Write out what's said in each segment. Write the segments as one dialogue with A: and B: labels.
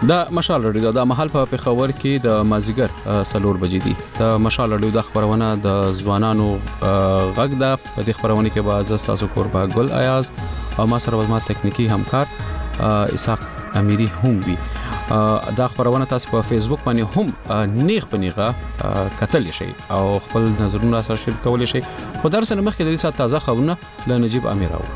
A: د مشال رادیو د محل په پېښور کې د مازیګر 4 بجې دي. د مشال رادیو د خبرونه د ځوانانو غږ ده. په دې خبرونه کې به تاسو قربا ګل ایاز او ما سره وزما تکنیکی همکار اسحاق امیری هم وي. دا خبرونه تاسو په فیسبوک باندې هم نیغ پنیغه کتل شي او خپل نظرونه سره شریک کول شي. خو درس نه مخکې د دې سات تازه خبرونه له نجیب امیر راو.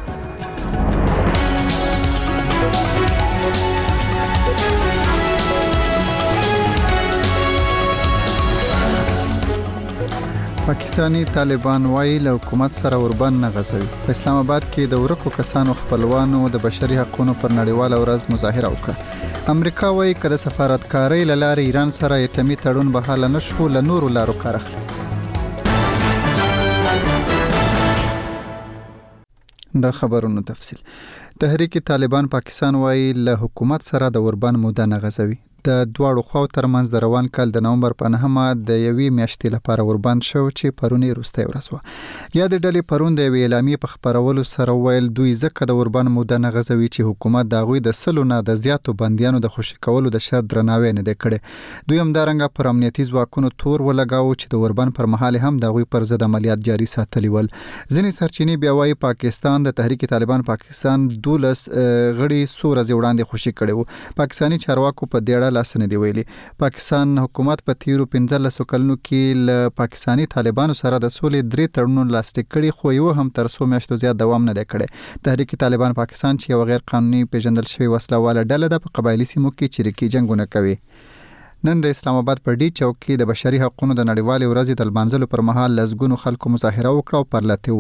B: پاکستانی طالبان وايي له حکومت سره اوربند نه غځوي. په اسلام آباد کې د ورکو کسانو خپلوانو د بشري حقوقو پر نړیواله ورځ مظاهره وکړه. امریکا وايي کله سفارتکارۍ لاره ایران سره ایټمي تړون بحاله نشو له نورو لارو کار اخلي. دا خبرونو تفصیل. تحریک طالبان پاکستان وايي له حکومت سره د اوربند موده نه غځوي. د دواړو خواو ترمنځ د روان کال د نومبر په 9مه د یوې میاشتې لپاره اوربند شو چې پرونی وروستۍ ورځ و. یا د ډلې پرون د یوې اعلامیې په خبرولو سره ویل دوی ځکه د اوربند موده نه غځوي چې حکومت د هغوی د سلو نه د زیاتو بندیانو د خوشي کولو د شرط درناوی نه دی کړی. دوی همدارنګه پر امنیتي ځواکونو تور ولګاوه چې د اوربند پر مهال هم د هغوی پر ضد عملیات جاري ساتلي ول. ځینې سرچینې بیا وايي پاکستان د تحریک طالبان پاکستان 12 غړي څو ورځې وړاندې خوشي کړي وو. پاکستاني چارواکو په دې لاس نه دی ویلي. پاکستان حکومت په تیرو 15 کلونو کې له پاکستاني طالبانو سره د سولې 3 تړونونه لاسلیک کړي خو یو هم تر 100 میاشتو زیات دوام نه دی کړی. تحریک طالبان پاکستان چې یو غیر قانوني پیژندل شوی وسله واله ډله ده په قبایلی سیمو کې چریکي جنگونه کوي. نن د اسلام آباد په ډی چوک کې د بشري حقوقو د نړیوالې ورځې د لمانځلو پر مهال لزګونو خلکو مظاهره وکړه او پر لته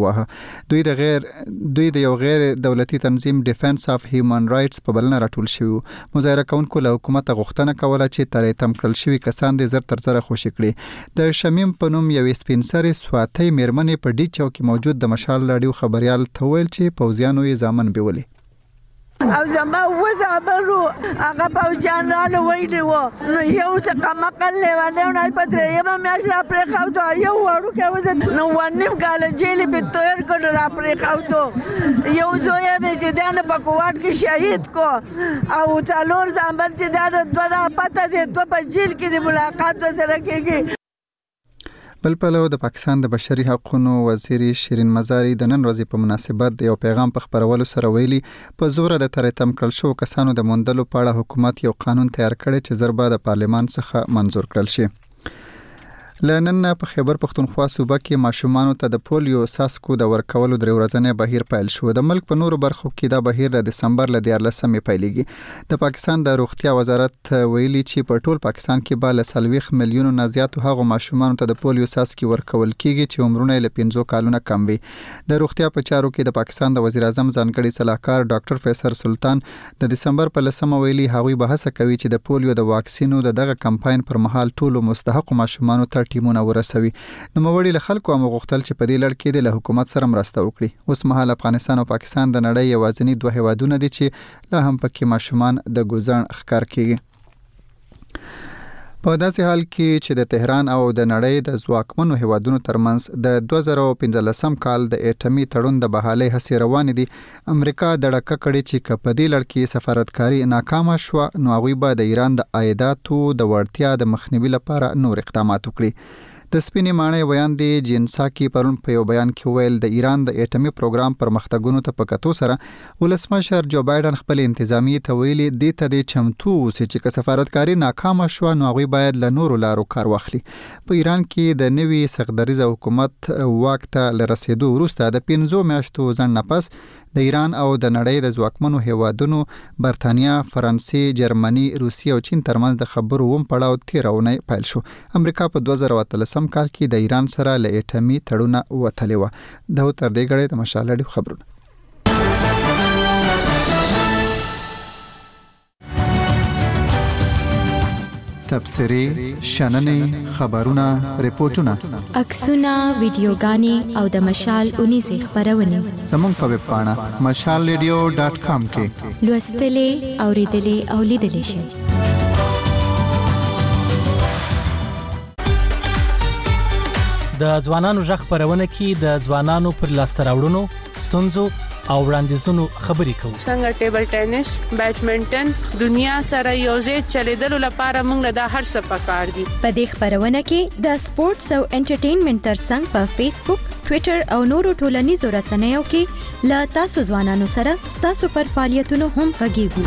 B: وه. دوی د یو غیر دولتي تنظیم ډیفنس اف هیومن رائټس په بلنه راټول شوی. مظاهره کوونکو له حکومت غوښتنه کوله چې تر تم کړل شوی کسان د زر تر زر خوشي کړي. د شمیم په نوم یو سپینسري سواتي میرمنې په ډی چوک کې موجود د مشال رادیو خبريال ته ویل چې پوځیانو یې ځامن بیولي
C: او زما وزعبلو هغه پوجان را ویلی و نو یو څه مقل لیواله نه پدری یم میاش را پرې خاوتو یو وړو کې وزت نو ونیم کال جیل به تیر کړ را پرې خاوتو یو زوی به چې دنه په کوټ کې شهید کو او څلور ځامن چې دا دوه پته دي دوه په جیل کې د ملاقات سره کېږي.
B: بل پلو د پاکستان د بشري حقوقو وزیر شیرین مزاری د نن ورځې په مناسبت د یو پیغام په خبرولو سره ویلي په زور د تم کړل شو کسانو د موندلو په اړه حکومت یو قانون تیار کړی چې ضربه د پارلمان څخه منظور کړل شي. لنن په خیبر پختونخوا صوبه کې ماشومانو ته د پولیو ساسکو د ورکولو درې ورځې بهیر پیل شو. د ملک په نورو برخو کې دا بهیر د دسمبر ل 14مې پیلېږي. د پاکستان د روغتیا وزارت ویلي چې په ټول پاکستان کې به ل 40 میلیون نه زیات هغو ماشومانو ته د پولیو ساسکي ورکول کیږي چې عمرونه له 15 کالونو کم وي. د روغتیا په چارو کې د پاکستان د وزیر اعظم ځانګړي صلاحکار ډاکټر فیصل سلطان د دسمبر په 10مه ویلي هغوی به هڅه کوي چې د پولیو د واکسینو دغه کمپاین پر مهال ټول مستحق ماشومانو ته ټیمونه ورسوي. نو موړي له خلکو هم غوښتل چې په دې لړ کې د حکومت سره مرسته وکړي. اوس مهال افغانستان او پاکستان د نړۍ یوازینی دوه هیوادونه دي چې لا هم پکې ماشومان د ګوزن ښکار کیږي. په داسې حال کې چې د تهران او د نړۍ د ځواکمنو هیوادونو ترمنځ د 2015 کال د ایټمي تړون د بحالۍ هڅې روانې دي، امریکا د ډکه کړي چې په دې لړ کې سفارتکاري ناکامه شوه نو هغوی به د ایران د عایداتو د وړتیا د مخنیوي لپاره نور اقدامات وکړي. د سپینې ماڼۍ ویاندې جینساکي پرون په یو بیان کې ویل د ایران د ایټمي پروګرام پرمختګونو ته په کتو سره ولسمشر جو بایدن خپل انتظامیې ته ویلي دې ته د چمتو اوسي چې که سفارتکاري ناکامه شوه نو هغوی باید له نورو لارو کار واخلي. په ایران کې د نوي سختدریځه حکومت واک ته له رسېدو وروسته د 15 میاشتو ځنډ نه پس د ایران او د نړۍ د ځواکمنو هیوادونو برتانیا، فرانسې، جرمني، روسیه او چین ترمنځ د خبرو پړاو تیرونه پیل شو. امریکا په 2013 کال کې د ایران سره له ایټمي تړونه وتلې و. دا تر دې غړې د مشالړي خبرونه. تبصرې، شننې، خبرونه، ریپورتونه،
D: عکسونه، ویډیوګانې او د مشال 19 خبرونه
B: زموږ په ویب پاڼه mashalradio.com کې
D: لوستلې، اوریدلې او لیدلې شئ.
E: د ځوانانو ژغ خبرونه کې د ځوانانو پر لاسته راوړنو، ستونزو او وړاندیزونو خبرې کوو.
F: څنګه ټیبل ټینس، بیډمنټن دنیا سره یوځای چلیدلو لپاره موږ له هر څه پکار دي.
D: په دې خبرونه کې د سپورتس او انټرټینمنټ ترڅنګ په فیسبوک، ټوئیټر او نورو ټولنیزو رسنیو کې له تاسو ځوانانو سره ستاسو پر فعالیتونو هم غږیږو.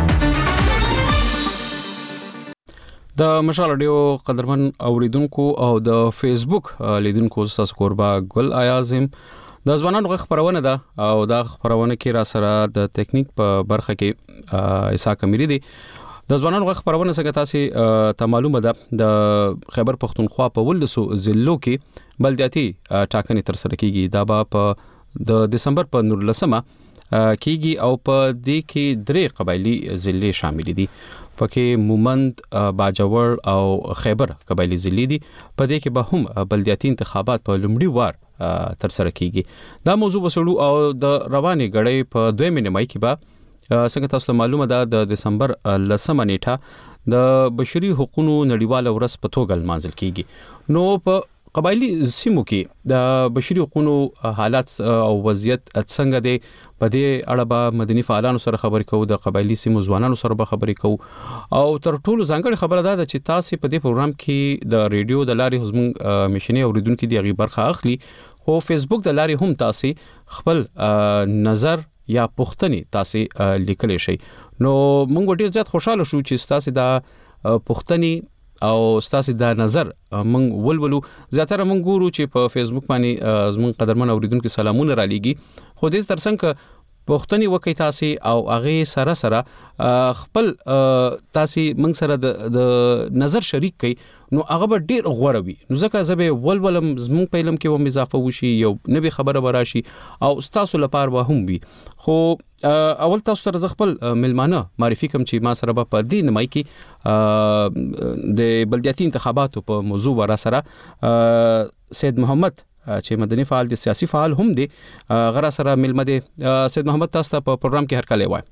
A: د مشال رادیو قدرمن اوریدونکو او د فیسبوک لیدونکو تاسو قربا ګل ایازم د ځوانانو خبرونه ده او دا خبرونه کې را سره د ټیکنیک په برخه کې اسحاق امیری دي. د ځوانانو خبرونه څنګه تاسو ته معلومه ده د خیبر پختونخوا په ولسو ضلعو کې بلدیاتي ټاکنې تر سره کیږي. دا په د دسمبر په 19مه کیږي او په دې کې 3 قبایلی ضلع شامل دي. پکې مومند، باجوړ او خیبر قبایلی ضلع دي. په دې کې به هم بلدیاتي انتخابات په لومړي وار تر سره کیږي. دا موضوع وسړو او د رواني غړې په 2 مې کې به څنګه تاسو ته معلومه ده د دسمبر 10مه نیټه د بشري حقوقو نړیواله ورځ په توګه لمانځل کیږي. نو په قبایلی سیمو کې د بشري حقوقو حالات او وضعیت څنګه دی په دې اړه به مدني فعالانو سره خبرې کوو، د قبایلی سیمو ځوانانو سره به خبرې کوو او تر ټولو ځانګړي خبره ده چې تاسو په دې پروګرام کې د ریډیو د لارې زموږ مشنې اوریدونکو دی غي برخه اخلي، خو فیسبوک د لارې هم تاسو خپل نظر یا پوښتنې تاسو لیکلی شئ. نو موږ ډیر زیات خوشاله شو چې تاسو دا پوښتنې او تاسو دا نظر موږ ولولو. زیاتره موږ ګورو چې په فیسبوک باندې زموږ قدرمن اوریدونکو سلامونه را لېږي، خو دې ترڅنګ پوښتنې وکړئ تاسو او هغه سره خپل تاسو موږ سره د نظر شریک کړئ، نو هغه به ډیر غوړه وي. نو ځکه زبې ولولم زموږ په علم کې و اضافه وشي، یو نوې خبره وراشي او تاسو لپاره به هم وي. خو اول تاسو سره خپل ملمانه معرفي کوم چې ما سره په دې نمای کې د بلدیاتي انتخاباتو په موضوع ورا سره سید محمد چې مدني فعال دي، سیاسي فعال هم دي، غره سره ملمه دي. سید محمد تاسو ته په پروګرام کې هر کله وای.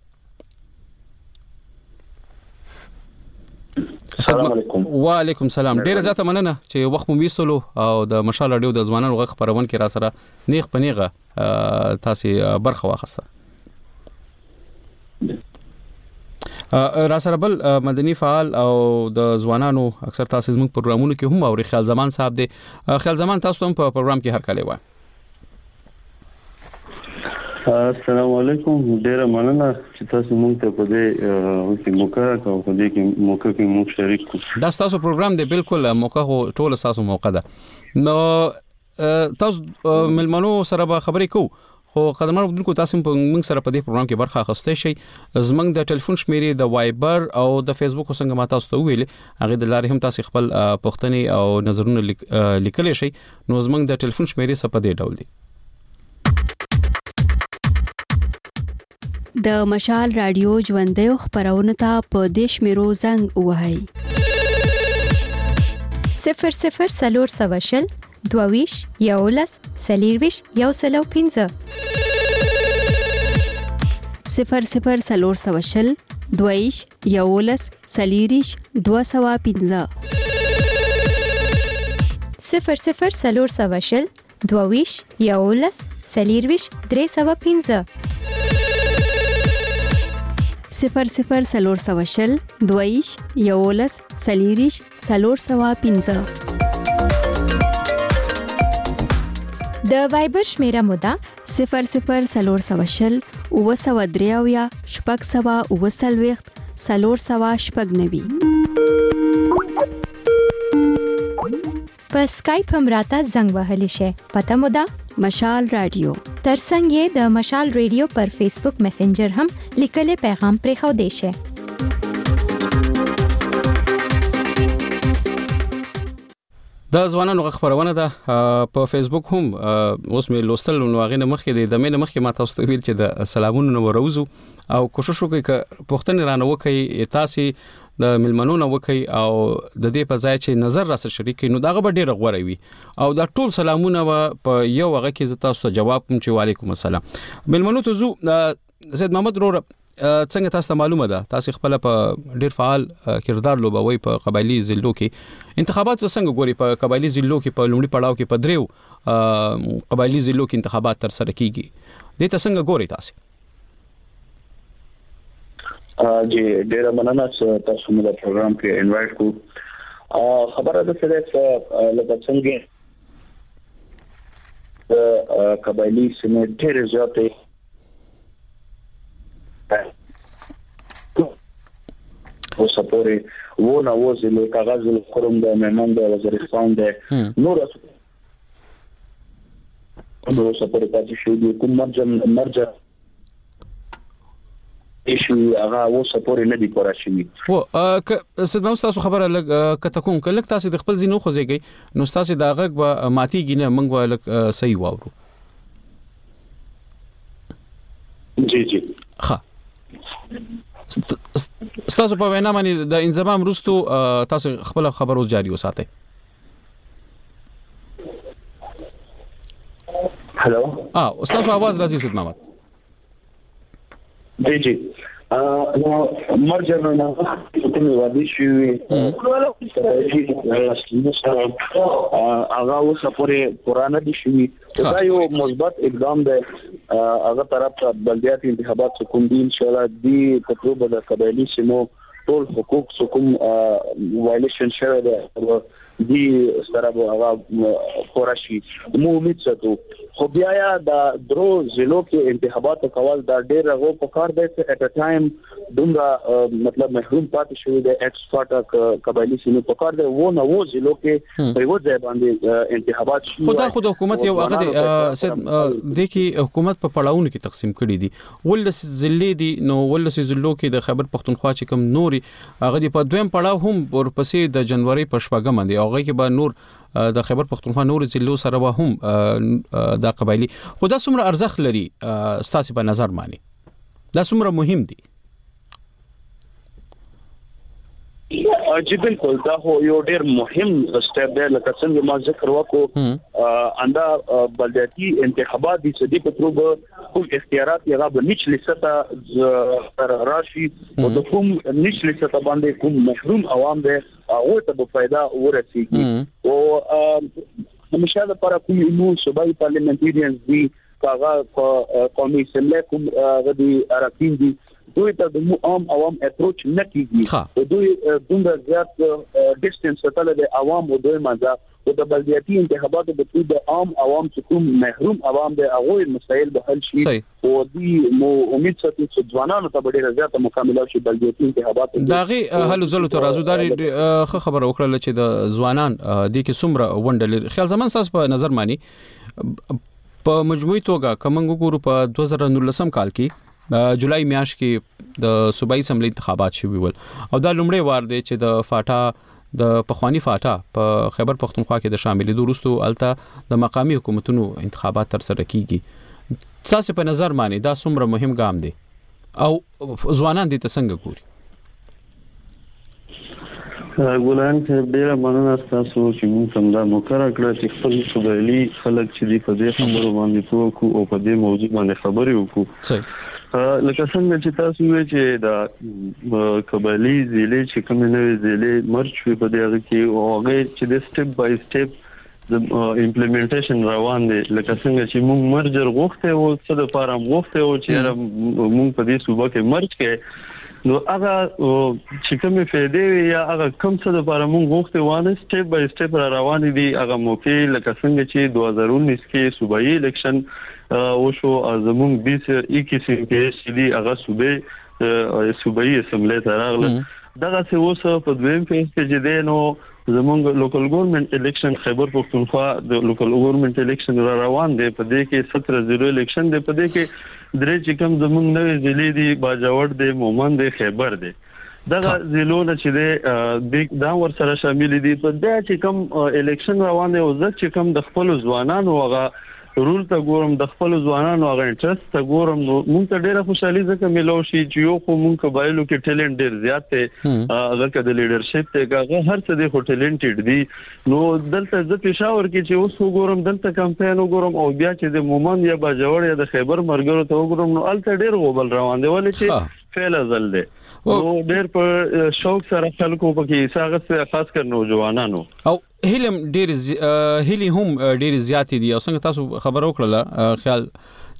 A: السلام علیکم. وعلیکم السلام. ډیر زیاته مننه چې وخت مو ویستلو او د مشال رادیو د ځوانانو غږ خبرونه کې را سره نیغ پنیغه تاسو برخه واخسته. را سره بل مدني فعال او د ځوانانو اکثر تاسو زموږ پروګرامونو کې هم او خیال زمان صاحب دی. خیال زمان تاسو هم په پروګرام کې هر کله وای.
G: السلام علیکم. ډیر مننه چې تاسو موږ ته په دې موقع کې موږ شریک کو.
A: دا تاسو پروګرام دی، بالکل موقع هو ټول تاسو موقع ده. نو تاسو ملمنو سره به خبرې کوو، خو قدمانو بدونکو تاسو په موږ سره په دې پروګرام کې برخه اخیستئ شئ. زمنګ د ټلیفون شمیرې د وایبر او د فیسبوک څنګه ما تاسو ته ویل هغه د لارې هم تاسو خپل پوښتنې او نظرونه لیکلی شئ. نو زمنګ د ټلیفون شمیرې څه په دې ډول دي:
H: د مشال رادیو ژوندۍ خبرونه ته په دیش میرو زنګ وهاي
D: 00 22 یولس سلیرویش یو سلو 15
H: 00 22 یولس سلیریش 215
D: 00 22 یولس سلیرویش 315
H: 00 22 یولس سلیریش 315
D: د وایبر شمیره مودا
H: 00 وسودریاویا شپږ سوا وسلويخت سلور سوا شپږ نوي.
D: په سکایپ هم راته زنګ وهلی شي. پته مودا
H: مشال رادیو.
D: ترڅنګ یې د مشال رادیو پر فیسبوک میسنجر هم لیکلي پیغام پرې خو دی شي.
A: دا ځوانانو خبرونه ده په فیسبوک هم اوس مې لوستل نو هغه نه مخکې د مې نه مخکې ما تاسو ته ویل چې د سلامونو نو وروزو او کوشش وکړئ ک پښتنه رانه وکړئ تاسو د ملمنونو وکړئ او د دې په ځای چې نظر را سره شریک نو داغه به ډیره غوړی وي او دا ټول سلامونه په یو هغه کې تاسو ته جواب کوم چې وعلیکم السلام. ملمنو ته زو سید محمد رور څنګه تاسو ته معلومه ده تاسو خپل په ډیر فعال کردار لوبوي په قبایلی ضلعو کې انتخابات څنګه ګوري په قبایلی ضلعو کې په لومړي پړاو کې په دریو قبایلی ضلعو کې انتخابات تر سره کیږي دې څنګه ګوري تاسو؟
I: جی ډیره مننه چې تاسو موږ په پروګرام کې انوایټ کو خبره ده چې لکه څنګه قبایلی سیمه ډیره زیاتې او سپوري وونه وزله کاغذ له قرم د مهمان د وزیرستان د نور نو سپوري پاتې شو د کوم مرجع ایشو هغه و سپوري نه دی کورا شي
A: و سدنو تاسو خبره لګ کته کوم کله تاسو د خپل زینو خوځيږي نو تاسو دا غږ به ماتيږي نه منګ ولک صحیح واورو
I: جی جی
A: ها تاسو په وینا باندې د انضمام وروسته تاسو خپل خبرو جاری وساتئ
I: هلو
A: تاسو आवाज راځي سید محمد
I: جی جی نو مرجع نه کومه وادي شي هغه اوس پورې قرآن دي شي دا یو مثبت اقدام دی هغه طرف ته بلدیاتي انتخابات کوم دي ان شاء الله دی تقریبا د قبایلی سیمو ټول حقوق کوم وایلیشن شوه دی سره هغه خورشي مو امید ساتو خو بیا دا درو ضلعو کې انتخابات کول دا ډېر غو په کار دی چې اټ ا ټایم دومره مطلب محروم پاتې شوی دی ایکسپورټ قبایلی سیمه په کار دی و نه و ضلعو کې په یو ځای باندې انتخابات شي
A: خود حکومت یو هغه د کې حکومت په پړاوونو کې تقسیم کړي دي ولس ضلع دي نو ولس ضلعو کې د خیبر پختونخوا چې کوم نوري هغه د په دویم پړاو هم ورپسې د جنوري په شپږم باندې هغه کې به نور د خیبر پختونخوا نور ضلعو سره به هم د قبایلی خدا څومره ارزښت لري ستاسو په نظر مانی دا څومره مهم دي
I: جی بالکل دا هو یو ډیر مهم سټپ دی لکه څنګه ما ذکر وکړو اندا بلدیاتي انتخابات دي چې په تروب کوم اختیارات یې غو نشلي ستا راشي او د کوم نشلي ستا باندې کوم محروم عوام دي هغه ته په फायदा ورسیږي او همیشه لپاره کوم نو صوبایي پارلیمنټریانز دي کاغه قومي اسمبلی کوم غدي اراکین دي دوی ته د عام عوام اپروچ نه کیږي او دوی دومره زیات ډیسټنس سره د عوام او دوی مزه او د بلدیاتي انتخاباتو د عام عوام چې کوم محروم عوام د هغه مسایل به حل شي او دوی مو امید ساتي چې ځوانانو ته ډیره زیاته مکمله شي بلدیاتي انتخابات
A: داغي هلو زلو ته راځو دا خبره وکړه چې د ځوانان د کې څومره وندل خیال زمون تاسو په نظر مانی په مجموعي توګه کومنګ ګورو په 2019 کال کې جولای میاشت کې د صوبایي اسمبلی انتخابات شوي ول او دا لومړی وار دی چې د فاټا د پخوانی فاټا په خیبر پختونخوا کې د شاملېدو وروسته الته د مقامی حکومتونو انتخابات تر سره کیږي تاسو په نظر مانی دا څومره مهم ګام دی او ځوانان دې څنګه ګوري
G: ګولان چې ډیره مننه تاسو چې موږ څنګه مقرره کړل چې خپل صوبایي خلک چې په دې خبرو باندې توکو او په دې موضوع باندې خبرې وکړو لکه څنګه چې تاسو وایي چې دا قبایلی ضلع چې کوم نوې ضلع مرچ په دې هغه کې او هغه چې د سټپ بای سټپ د امپلیمنټیشن روان دي لکه څنګه چې موږ مرجر غوښته او څه د فارم غوښته او چې موږ په دې صوبه کې مرچ کې نو هغه چې کومه فائدې یا هغه کوم څه د لپاره موږ غوښته وانه سټپ بای سټپ روان دي هغه موقع لکه څنګه چې 2019 کې صوبایي الیکشن او شو زموږ 2021 کې چې دی هغه صوبایي اسمبلی ته راغله دغه څه اوس په دویم فیز کې دی نو زموږ لوکل ګورنمنت الیکشن خیبر پختونخوا د لوکل ګورنمنت الیکشن روان دی په دې کې 17 الیکشن دی په دې کې درې چې کوم زموږ نوې ضلع دی باجوړ دی مومن دی خیبر دی دغه ضلعونه چې دی دا ور سره شامل دي په دې چې کوم الیکشن روان دی او ځکه چې کوم د خپل ځوانانو هغه رول ته ګورم د خپل ځوانانو هغه انټرست ته ګورم نو مونږ ته ډیره خوشحالي ځکه ملو شي چې یو خو مونږ قبایلو کې ټیلنټ ډیر زیات دی اگر کده لیډرشپ ته هغه هر څه دی خو ټیلنټډ دی نو دلته ز پېښور کې چې اوس وګورم دلته کمپاین وګورم او بیا چې د مومن یا باجوړ یا د خیبر مرګرو ته وګورم نو الته ډیر غوبل روان دی ولې چې فعل ازل دی او ډیر په شوق سره خلکو پکې ساغت خاص کر نوجوانانو او هیلم ډیر هیلی هم ډیر زیات دي او څنګه تاسو خبر وکړه خیال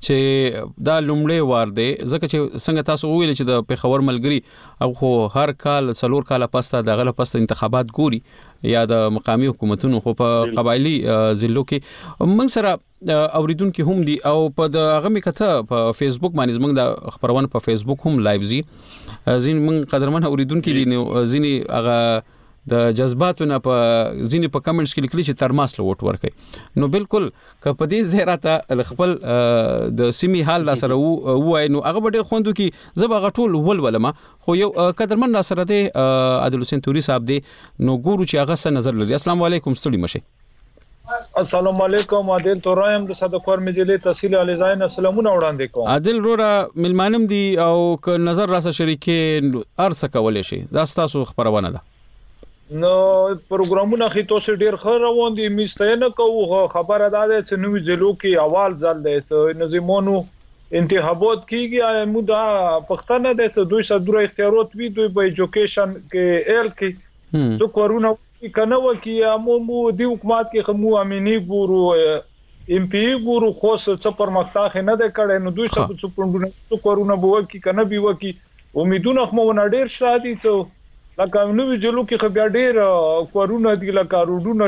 A: چې دا لومړی وار دی ځکه چې څنګه تاسو ویل چې د پیښور ملګری او خو هر کال 4 کال پسته د غل پسته انتخابات ګوري یا د مقامی حکومتونو خو په قبایلی ضلعو کې موږ سره اوریدونکو هم دي او په دغه میکته په فیسبوک باندې موږ د خبرونه په فیسبوک هم لایو زی زین موږ قدرمن اوریدونکو دي ځینی هغه د جذباتونه په ځینی په کمنټس کې لیکلي چې ترماس له ووټ ورکړي نو بالکل ک په دې زهراته خپل د سیمې حال لا سره وای نو هغه ډېر خوندو کې زب هغه ټول ولولما خو یو قدرمن را سره دی عادل حسین توري صاحب دی نو ګورو چې هغه څه نظر لري. السلام علیکم ستړي مشه.
J: السلام علیکم عادل تورایم د صدقور مجلې تحصیل علی زاین سلامونه وړاندې کوم.
A: عادل رورا ملمانم دی او ک نظر را سره شریکې ارڅ کولې شي دا تاسو خبرونه ده
J: نو پروګرامونه خې تاسو ډیر ښه روان دي مستنه کوو خبره ده چې نوې ضلعو کې اول ځل دی چې نظامونو انتخابات کیږي موږ د پښتنه د 200 اختیارات وی دوی په ایجوکیشن کې ال کې څو کورونه کنه وکي مو دی حکومت کې خمو امني ګورو ام پی ګورو خو څه پرمختګ نه ده کړي نو دوی څه پوندونه کورونه بو کې کنه بي وکي امیدونه خو نه ډیر شادي ته لکه نوې جلو کې خو بیا ډېر کورونه دي لکه روډونه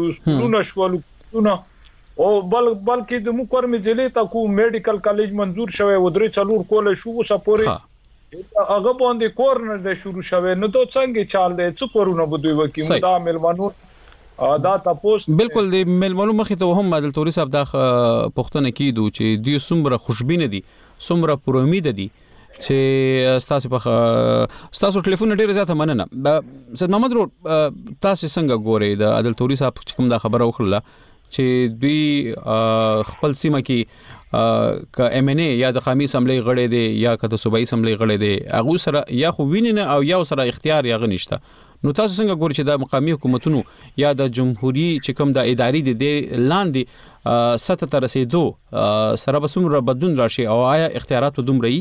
J: شولو او بلکې د مو کور مې جلې تا کو میډیکل کالج منظور شوی و درې څلور کول شو سپوري هغه باندې کور نه د شروع شوی نو ته څنګه چال دی څو کورونه بده وکي مو دا ملمنو دا تاسو
A: بالکل د ملمنو مخې ته هم عادل توري صاحب دا پښتنه کیدو چې دوی څومره خوشبینه دي څومره پر امید دي چې تاسو ټلیفون ډیر زیاته مننه. سید محمد رو تاسو څنګه ګورئ د عادل توري صاحب کوم دا خبره وکړه چې دوی خپل سیمه کې ک ام ان ای یا د قومي اسمبلی غړي دي یا د صوبایي اسمبلی غړي دي هغه سره یا خو ویننه او یا سره اختیار یا غنښت نو تاسو څنګه ګورئ چې د مقامی حکومتونو یا د جمهوریت چې کوم د اداري دي لاندې سطح ته رسیدو سره به څومره بدلون راشي او آیا اختیارات دومره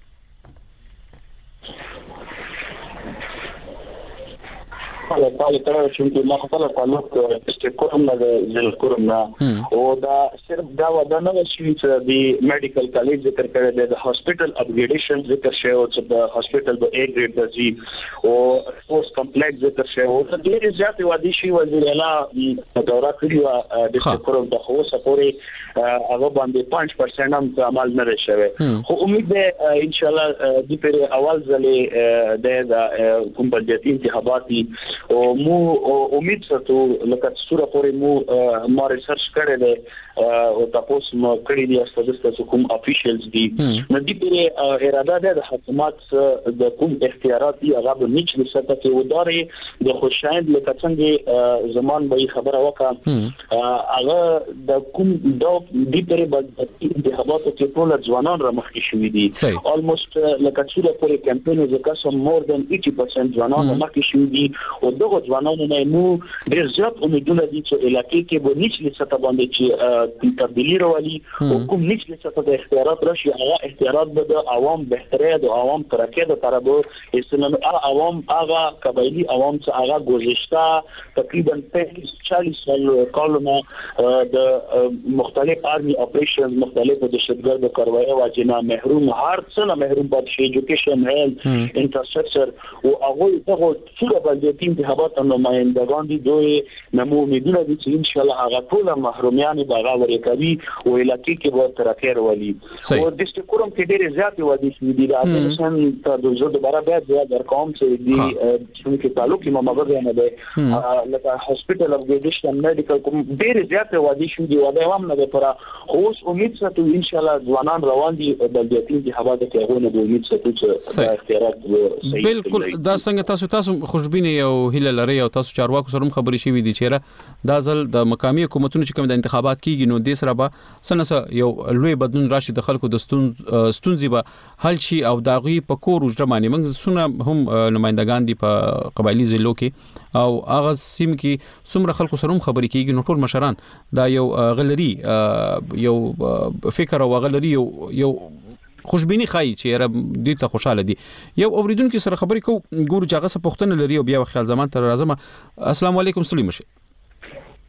I: حالا تر چې ما خپل تعلق استقامت نه زل کوم نه او دا صرف دا ودا نه شي چې د میډیکل کالج ذکر کړی دی د هاسپټل اپګریډیشن ذکر شوی او چې د هاسپټل د A ګریډ د جی او سپورټس کمپلیکس ذکر شوی او د ډېر زیات وادي شي وزیر اعلی دورا کړی د استقامت د خو سپوري هغه باندې 5% هم عمل نه شوی خو امید ده ان شاء الله د پر اول ځلې د کوم بلدیاتي انتخاباتي او مو امید ساتو لکه څوره پورې مو ما ریسرچ کړی دی او تاسو مو کړی دی چې کوم افیشلز دي نو د پر اراده ده د حکومت د کوم اختیارات دي هغه به نشي ساتل کې وداري د خوشایند لکه څنګه زمان به خبره وکړه هغه د کوم د پر انتخاباتو کې ټول ځوانان را مخکې شوي دي almost لکه څوره پورې کمپاین زکه سم more than 80% ځوانان مخکې شوي دي او دغه ځوانانو نه مو ډېر زیات امیدونه دي چې علاقې کې به نشي ستا باندې چې تبدیلی راولي او کوم نشي ستا د اختیارات راشي هغه اختیارات به د عوام بهتري د عوام ترقه د طرفه اسلام عوام هغه قبایلی عوام چې هغه گذشته تقریبا 40 کالونه د مختلف آرمي اپریشنز مختلف دهشتګرد کاروایی واجنه محروم هر څه نه محروم پاتې شي ایجوکیشن هیلث انفراستراکچر او هغه دغه څه بلدیاتي انتخابات نمائندگان دي دوی نمو امیدونه دي چې ان شاء الله هغه ټول محرومیان به هغه کوي او علاقې کې به ترقه راولي او د استقامت کې ډېر زیات وادي شي دي راځي ته د زړه د بارا بیا د کوم چې دي چې تعلق ما مګر نه ده لکه هاسپټل اپګریډیشن میډیکل کوم ډېر زیات وادي شي دي ودا هم نه ده پر اوس امید ساتو ان شاء الله ځوانان روان دي بلدیاتي انتخابات کې هغه نه امید ساتو چې اختیارات صحیح
A: بالکل دا څنګه تاسو خوشبینه یو هیله لري او تاسو چارواکو سره خبري شي وي دي چیرې دا ځل د مقامی حکومتونو چې کوم د انتخابات کیږي نو د سره به سنسه یو لوی بدلون راشي د خلکو د ستونزې به حل شي او داغي په کور وجره باندې موږ سونه هم نمائندگان دي په قبایلی ضلعو کې او هغه سیم کې څومره خلکو سره خبري کیږي نو ټول مشران دا یو غلري یو فکر او غلري یو خوشبینی خای چې را دې ته خوشاله دي یو اوریدونکو سره خبرې کو ګورو چې هغه څه پښتنه لري او بیا خیال زمان تر راځم. السلام علیکم سلیم شه.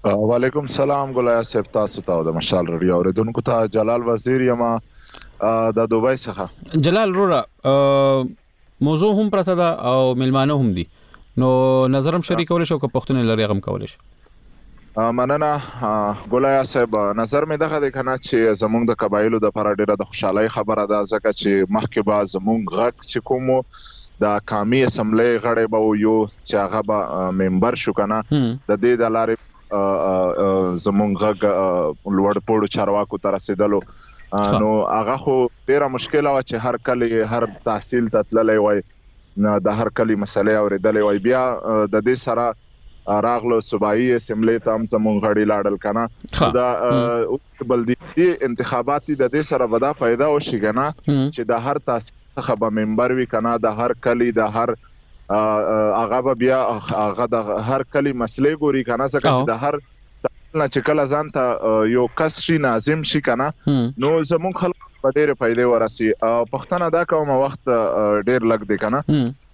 K: وعلیکم سلام ګلای صاحب، تاسو ته د مشال رادیو اوریدونکو ته جلال وزیر یم د دوبۍ څخه.
A: جلال رورا موضوع هم پرته ده او ملمانه هم دي، نو نظرم شریکول شو که پښتون لري غم کول شي.
K: مننه ګلای صاحب، نظر مې دغه د کنه چې زمونږ د قبایلو د پر ډیره د خوشحالي خبره ده، ځکه چې مخکې به زمونږ غږ چې کومو د قومي اسمبلی غړي به یو چې هغه به ممبر شو کنه، د دې د لارې زمونږ غږ لوړ پوړو چارواکو ته رسیدلو، نو هغه خو ډیره مشکله و چې هر کلی هر تحصیل ته تللی وای، د هر کلی مسلې اورېدلې وای. بیا د دې سره راغلو صوبایي اسمبلی ته هم زمونږ غړي لاړل کنه، د بلدي انتخابات د دې سره به دا فایده وشي کنه چې د هر تحصیل څخه به ممبر وي کنه، د هر کلی د هر هغه به بیا هغه د هر کلی مسلې ګوري کنه، ځکه چې د هر نه چې کله ځان ته یو کس شي ناظم شي کنه، نو زموږ خلک په ډېرې فایدې ورسي. پښتنه دا کومه وخت ډېر لګ دی کنه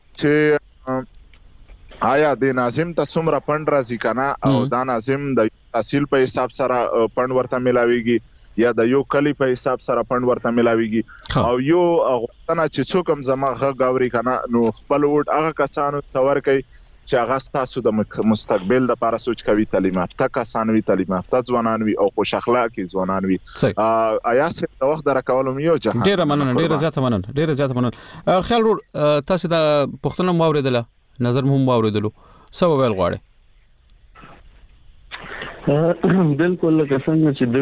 K: چې آیا د ناظم ته څومره فند راځي کنه، او دا ناظم د تحصیل په حساب سره فند ورته ملاويږي یا د یو کلی په حساب سره فند ورته ملاويږي، او یو غوښتنه چې څوک هم زما غږ اوري کنه، نو خپل ووټ هغه کسانو ته ورکړي چې هغه ستاسو د مستقبل لپاره سوچ کوي، تعلیم یافته کسان وي، تعلیم یافته ځوانان وي او خوش اخلاقي ځوانان وي. آیا څه د وخت درکولم یو جهان
A: ډیره مننه، ډیره زیاته مننه. خیال ور تاسو د پښتون مو اوریدله، نظر مو اوریدلو، سبب ویل غواړي؟
G: بالکل لکه څنګه چې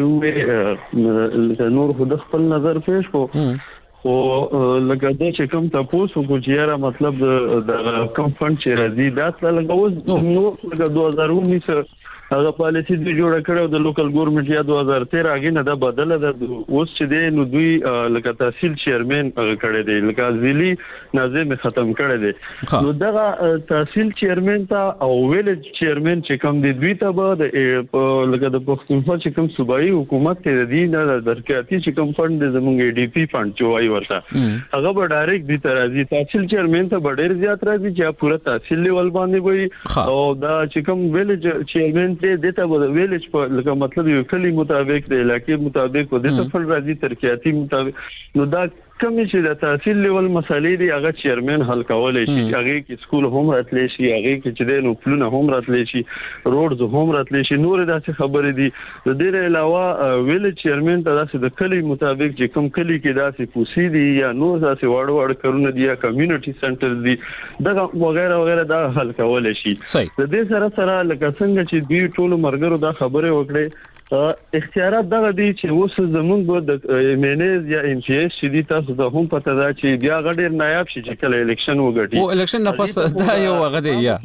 G: دوی نور خو د خپل نظر پیش کو، خو لکه دا چې کوم تاسو کو چیرې مطلب د کوم فند چې راځي دا لګوز نو لکه 2019 هغه پالیسی د جوړ کړو د لوکل ګورنمنت یا 2013 هغه نه دا بدله ده. اوس چې دی نو دوی لکه تحصیل چیرمن کړی دی، لکه ځلی ناظم ختم کړی دی، نو دا تحصیل چیرمن ته او ویلج چیرمن چې کوم دی دوی ته به لکه د پښتونخوا چې کوم صوبایي حکومت ته دی نه درکاتي چې کوم فند زموږ ای ډی پی فند چوي ورته هغه به ډایرکټ دی ترازی تحصیل چیرمن ته به ډیر زیات راځي چې پوره تحصیل لیول باندې وي، او دا چې کوم ویلج چیرمن دته به ویلج په لکه مطلب یو کلی مطابق د علاقې مطابق د سفر راځي ترکیاتی مطابق، نو دا کومې چې د تحصیل لیول مسالې دی هغه چیرمن حل کولای شي، هغه کې سکول هم راتلی شي، هغه کې چې د نوپلونه هم راتلی شي، روډز هم راتلی شي، نور داسې خبرې دي. د دې علاوه ویلج چیرمن ته داسې د کلی مطابق چې کوم کلی کې داسې پوسی دي یا نور داسې وړ کارونه دي یا کمیونټي سنټرز دي دا وغیرہ وغیرہ دا حل کولای شي. د دې سره لکه څنګه چې دوی ټول مرګرو دا خبره وکړي، اختیارات دغه دي چې اوس زمونږ د مینز یا ام سی اس چې دي تاسو ته هم پته ده چې بیا غډیر نایاب شي چې کله الیکشن وګټي، او
A: الیکشن نه پس دا یو هغه دی یا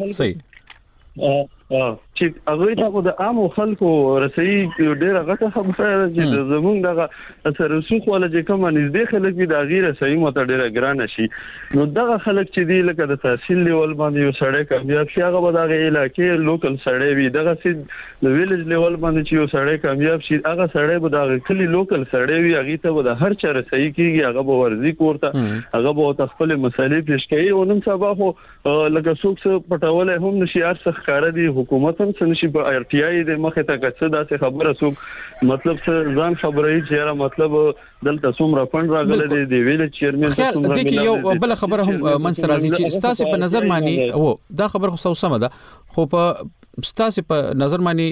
A: صحیح چې هغه ته د عام خلکو رسېږي ډېر غټه خبره چې زمونږ دغه سره رسوخ ولا چې کوم نږدې خلک دي د غیر صحیح مت ډېر ګران شي، نو دغه خلک چې دی لکه د تحصیل لیول باندې یو سړی کامیاب شي هغه به دغه علاقې لوکل سړی وي، دغه چې د ویلج لیول باندې چې یو سړی کامیاب شي هغه سړی به دغه کلی لوکل سړی وي، هغه ته به د هر چا رسېږي کیږي، هغه به ورزي کوړه، هغه به خپل مسالې پیش کوي، او نن سبا خو لکه څوک څه پټولای هم نشي، هر څه ښکار دي، حکومت هم سنشي په ار ټي آی د مخه ته کڅه داسې خبره څوک مطلب ځان خبرې چې مطلب دلته څومره فند راغله دی ویل چیرمن څومره د کې یو بل خبره هم منځ راځي چې ستاسو په نظر مانی او دا خبره خو سم ده، خو په ستاسو په نظر مانی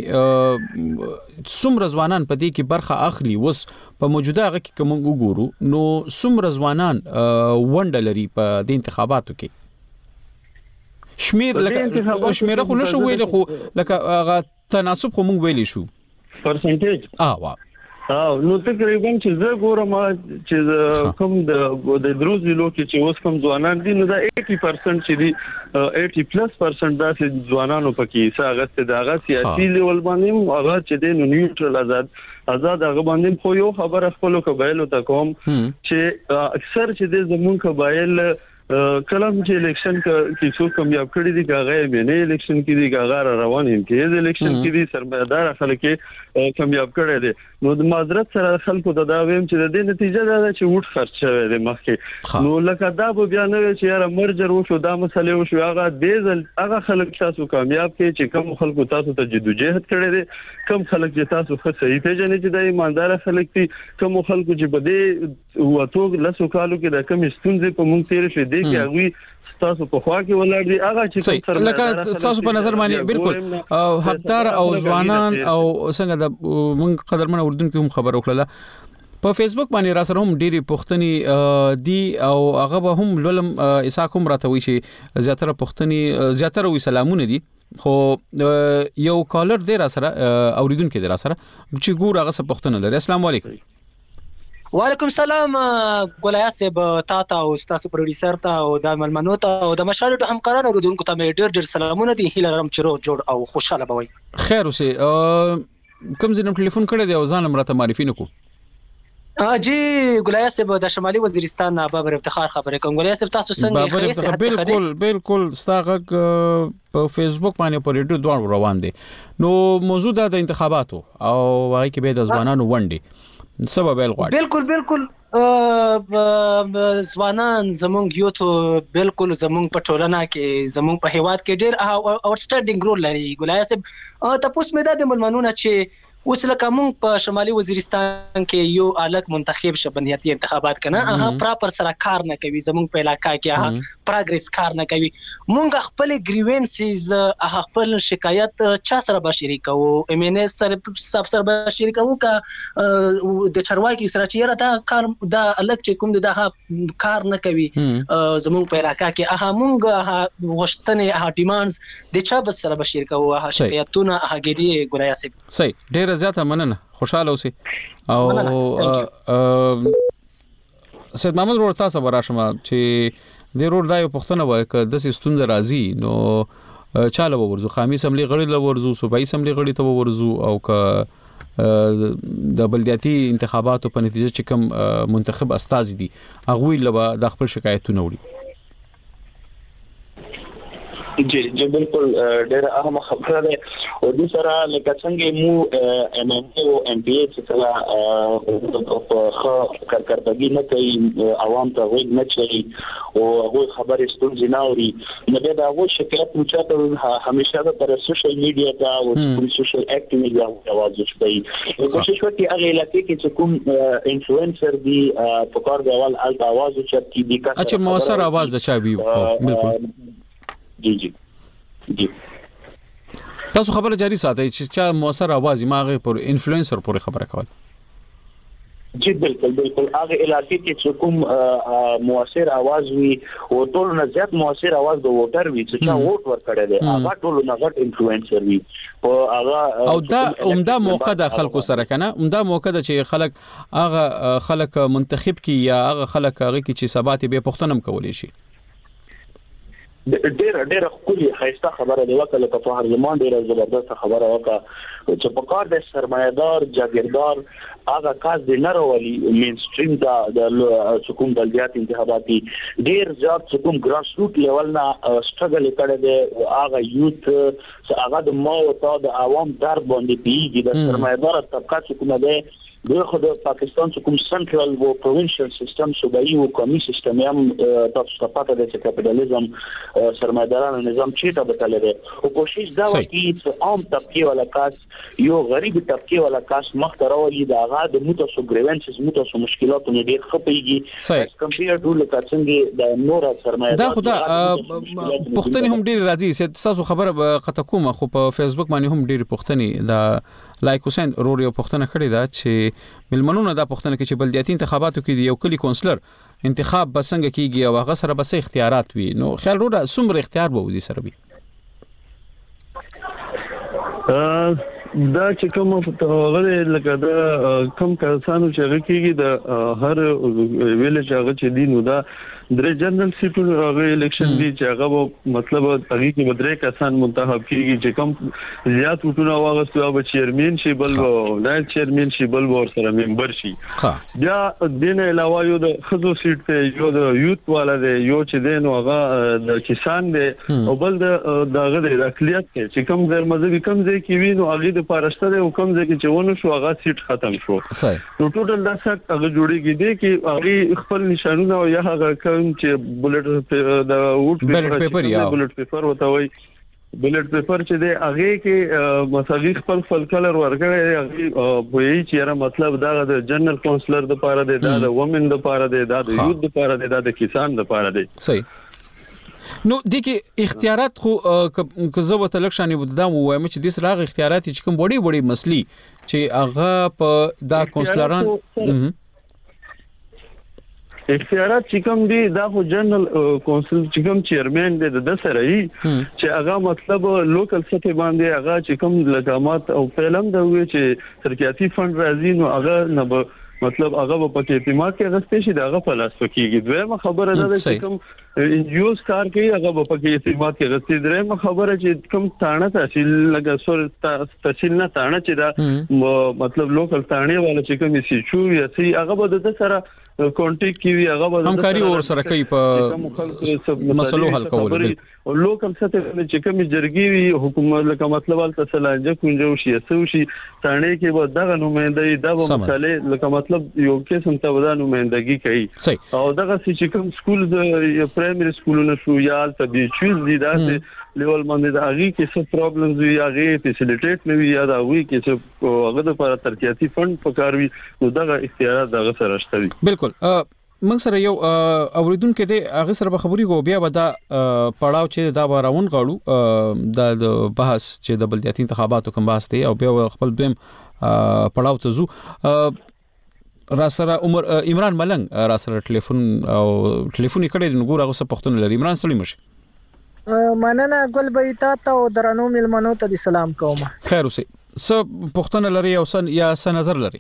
A: څومره ځوانان په دې کې برخه اخلي، وس په موجوده هغه کې کوم وګورو نو څومره ځوانان ونډه لري په د انتخاباتو کې؟ شمیر لکه شمیره خو نشو ویل، خو لکه هغه تناسب خو مونږ ویلی شو پرسنټیج
G: نو تقریبا چې زه ګورم چې کوم د دروز ضلعو کې چې اوس کوم ځوانان دي نو دا 80% چې دي 80% دا چې ځوانانو پکې څنګه دغه سیاسي لیول باندې هغه چې د نیوټرل آزاد هغه باندې خو یو خبر خپل قبایل ته کوم چې اکثر چې د زمون قبایل کلم چې الیکشن کې څو کامیاب کړي دي هغه مینه الیکشن کې دي هغه روان امتیاز الیکشن کې دي سرمایدار خلک کامیاب کړي دي نو د معذرت سره خلکو ته دا ویم چې د دې نتیجه دا چې ووټ خرڅ شوی دی مخکې نو لکه دا به بیا نه چې یاره مرجر وشو دا مسله وشو هغه خلک تاسو کامیاب کې چې کوم خلکو تاسو ته جدوجہد کړي دي کوم خلک چې تاسو ښه صحیح پیژنئ چې د ایماندار خلک دي کوم خلکو چې په دې وته لاسو کالو کې د کوم ستونزې په مونږ تیر شوې دي کې هغه تاسو په خوا کې ولر دي هغه چې
A: سره لکه تاسو په نظر باندې بالکل حقدار او ځوانان او څنګه د مونږ قدرمن اردوونکو هم خبر وکړه په فیسبوک باندې را سره هم ډېری پوښتنې دي او هغه به هم لولم اساک هم راته وی چې زیاتره پوښتنې زیاتره وی سلامونه دي خو یو کالر دی را سره اوریدونکو دی را سره چې ګور هغه څه پوښتنه لري. السلام علیکم.
E: وعلیکم السلام ګولیا صاحب تاسو او تاسو پروډوسر ته او د ملمنو ته او د مشال د همکارانو اوریدونکو ته ډېر سلامونه دي هیله لرم چې روغ جوړ او خوشاله بوي.
A: خیر اوسه کوم ځینم ټلیفون کړی دی او ځان مرته معرفي نکو.
E: جی ګولیا صاحب د شمالي وزیرستان بابر افتخار خبرې کوم. ګولیا صاحب تاسو څنګه؟
A: بالکل ستاغه په فیسبوک باندې په ریډیو دوه روان دي نو موضوع د انتخاباتو او وايي کې به د ځوانانو ونډه سبب
E: بالکل ځوانان زمونږ یو ته بالکل زمونږ په ټولنه کې زمونږ په هیواد کې ډېر اوټسټینډینګ رول لري. ګولیا صاحب تاسو مې د ملمنونه چې اوس لکه مونږ په شمالي وزیرستان کې یو الګ منتخب شبنیاتي انتخابات کنه هغه پراپر سره کار نه کوي زمونږ په علاقہ کې هغه پروګرس کار نه کوي. مونږ خپل گریوینسز خپل شکایت چا سره به شریکو ام ان اس سره سره به شریکو کا د چرواکي سره چې دا کار دا الګ چې کوم دا کار نه کوي زمونږ په علاقہ کې هغه مونږ غوښتنې هغه ډیمانډز د چا به سره به شریکو هغه شکایتونه هغه دې ګولیا صاحب.
A: صحیح ډېر زیاته مننه خوشاله اوسئ او سید محمد ورتا صاحب راشمه چې د روډ دایو پښتنه وای ک د سستون راځي نو چاله ورزو خامي سملي غړي له ورزو صوبایي سملي غړي ته ورزو او ک د بلدیاتي انتخاباتو په نتیجه چې کوم منتخب استاد دي هغه له د خپل شکایتونه وړي.
I: جی بالکل ډېر اهم خبره ده او د سره لکه څنګه مو ام ان او ام پی ایچ څخه په کارکړدګي نه کوي عوام ته وایي نه چي او هغه خبرې ستونزې نه اوري نو دا هغه شکایت مو چاته همیشه پر سوشل میډیا ته او سوشل اکټیویټي आवाज وشي کوشش وکړي هغه علاقې کې چې کوم انفلوئنسر دی په کار دی اول الټ आवाज وچتي دي کا
A: اچھا موثر आवाज د چا وی بالکل
I: جی
A: تاسو خبره جاری ساتئ چې چا موثر आवाज ماغه پر انفلوئنسر پورې خبره کول.
I: جی بالکل هغه علاقې کې چې کوم موثر आवाज وي او ټول نه زیات موثر आवाज د ووټر وي چې چا ووټ ورکړي دي هغه ټول نه غټ انفلوئنسر وي او هغه
A: او دا عمده موقع د خلکو سره کنه عمده موقع د چې خلک هغه خلک منتخب کی یا هغه خلک هغه کی چې ثبات به پښتنم کولای شي.
I: ډېر خولي خیسته خبره دی وکړه په هر زمان ډېر زبردست خبره وکړه چې په کار د سرمایدار جاگیردار هغه کاز د نړولي مین سټریم د حکومت بلدیات انتخاباتي ډېر زیات حکومت ګراس روټ لیول نه سټرګل کړي دی هغه یوت هغه د مو ته د عوام در باندې پیږي د سرمایدار طبقات حکومت دی دغه د پاکستان کوم سنټرال او پروینشل سیستم صوبایي او قومي سیستم هم تاسو ته پته ده چې کاپیټالیزم سرمایدارانو نظام چیرته بتل دی او کوشش دا وکړي چې عام طبقه ولا کاس یو غریب طبقه ولا کاس مختراوي دا غا د متوسو گریوینسز متوسو مشکلاتو نه ډیر خپيږي کمپیر ټول لکه د نور سرمایدار
A: دا خدا پښتني هم ډیر راځي تاسو خبره قطه کومه خو په فیسبوک باندې هم ډیر پښتني دا لایک حسین روري پښتنه کړی دا چې ملمنونه دا پښتنه کې چې بلدیاتي انتخاباتو کې یو کلی کونسلر انتخاب بسنګ کیږي او هغه سره بس اختیارات وي نو خیال وروړه څومره اختیار به ودی سره وي
G: دا چې کوم هغه لکه دا کم کسانو چې هغه کېږي د هر ویلج هغه چې دین او دا درې جنرال سیټونو هغه الیکشن دی چې هغه مطلب هغه کې بدرې کسان منتخب کیږي چې کوم زیات وټونه واغستو او چیرمن شي بل نائب چیرمن شي بل ور سره ممبر شي بیا دین علاوه یو د خزو سیټ ته یو د یوت والا دی یو چې دین هغه د کسان دی او بل دغه د اقلیت چې کوم غیر مذهبي کوم ځای کې وینو هغه د پارشته دی او کوم ځای کې چې ونه شو هغه سیټ ختم شو نو ټوټل دا څه هغه جوړیږي دی چې هغه خپل نشانونه او یا هغه کوم چې بولټ د ووټ پیپر وته وي بلټ پیپر چې دی هغه کې مساوي خپل کلر ورکړي هغه وایي چې را مطلب دا د جنرال کونسلر د پاره دی دا د وومن د پاره دی دا د یوت د پاره دی دا د کسان د پاره دی
A: صحیح نو دغه اختیارات خو که زه وته لکشانې ودم وایم چې د سراغ اختیارات چې کوم وړي مسلې چې هغه په دا کونسلران
G: اختیارات چې کوم دي دا خو جنرال کونسل چې کوم چیرمن دی د سره یي چې هغه مطلب لوکل سطح باندې هغه چې کوم لګامات او فعلم دا وي چې ترقیاتی فند راځي نو هغه نه مطلب هغه په پکې اعتماد کې غستې شي داغه پلاس کېږي دویمه خبره ده چې کوم انجیوز کار کوي هغه په پکې اعتماد کې غستې درېمه خبره چې کوم تانه تحصیل لګا سور تحصیل نه تانه چې دا مطلب لوکل تانه والا چې کوم سي چو یا سي هغه به د سره کانټیکټ کوي هغه به
A: همکاري اور سره کوي په مسلو حل کول
G: او لوکل سطح چې کوم جرګي وي حکومت لکه مطلب الته سلانجه کونجو شي سو شي تانه کې به دغه نمائندګي دا به مسالې لکه مطلب یو کې سم ته ودا نمائندګي کوي او دغه چې کوم سکول پرایمري سکولونه شو یا الته دي چیز دي دا لیول باندې دا هغه کې څه پرابلمز وي هغه فیسیلیټیټ نه وي یا دا وی کې څه هغه د لپاره ترقیاتی فند پکاروي نو دغه اختیارات دغه سره شته
A: بالکل موږ سره یو اوریدونکو دی هغه سره خبري کو بیا ودا پړاو چې دا راون غاړو د بحث چې د بلدیاتي انتخاباتو کوم بحث دی او بیا خپل دیم پړاو ته زو را سره عمر عمران ملنګ را سره ټلیفون کړي نو ګور هغه څه پښتون لري عمران سلیم شي
L: مننه ګل بې تا ته درنو ملمنو ته سلام کوم
A: خیر اوسه څه پښتون لري او سن یا څه نظر لري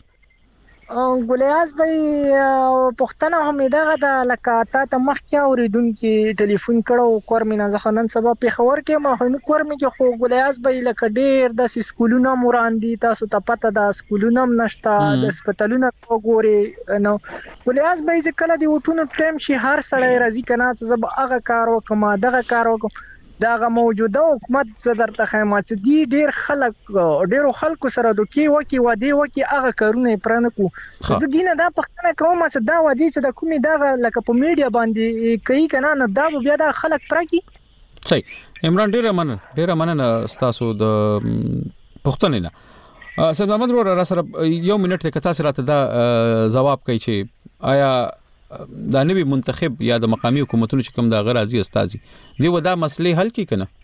L: ګلیاز بې پښتنه هم دغه د لکاته ته مخکې اوریدونکو ټلیفون کړو کورمینه ځخنن سبب په خبر کې ما هم کورمې کې خو ګلیاز بې لکه ډېر د سکولونو موراندي تاسو ته پته د سکولونو نشته د هسپتالونو وګوري نو ګلیاز بې ځکه د وټونو ټیم شي هر سړی راځي کنه چې زب هغه کار وکم دغه کار وکم داغه موجوده حکومت صدر ته خیمات دي ډیر خلکو سره دوکي وکي ودی وکي هغه کارونه پرانه کو زه دینه دا پښتنه کوم چې دا ودی چې د کومي دغه لکه په میډیا باندې کوي کنه نه دا بیا د خلک پرکی
A: صحیح عمران ډیر مننه تاسو د پښتنه نه سم محمد را سره یو منټ ته تاسو راته دا جواب کوي چې آیا دا نوی منتخب یا د مقامی حکومتونو چې کوم د غرازي استاذي دی ودا مسلې حل کی کنه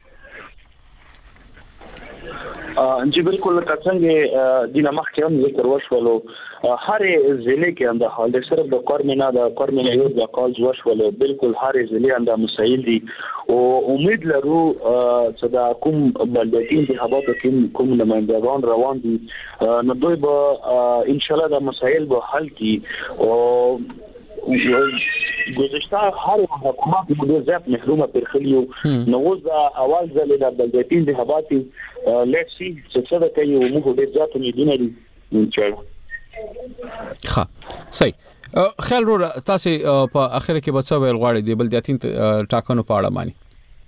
I: جی بالکل څنګه د مخکې هم ذکر وشولو هر ضلع کې انده حال صرف د کورمنا یو د کالز وشولو بالکل هر ضلع انده مسایل دي او امید لرو چې دا کوم بلدتي انتخابات کوم نمائندگان روان دي نو دوی به ان شاء الله د مسایل به حل کی او گذشته هر حکومت مدیر زیاد محرومه پرخلیو نوز دا اول ځل د بلدیاتي انتخابات لیټ سی څه د کوي او موږ ډیر زیات امیدونه دي ان شاء الله
A: ښه صحیح خیال ورو تاسو په اخر کې به څه ویل غواړئ د بلدیاتي ټاکنو په اړه مانی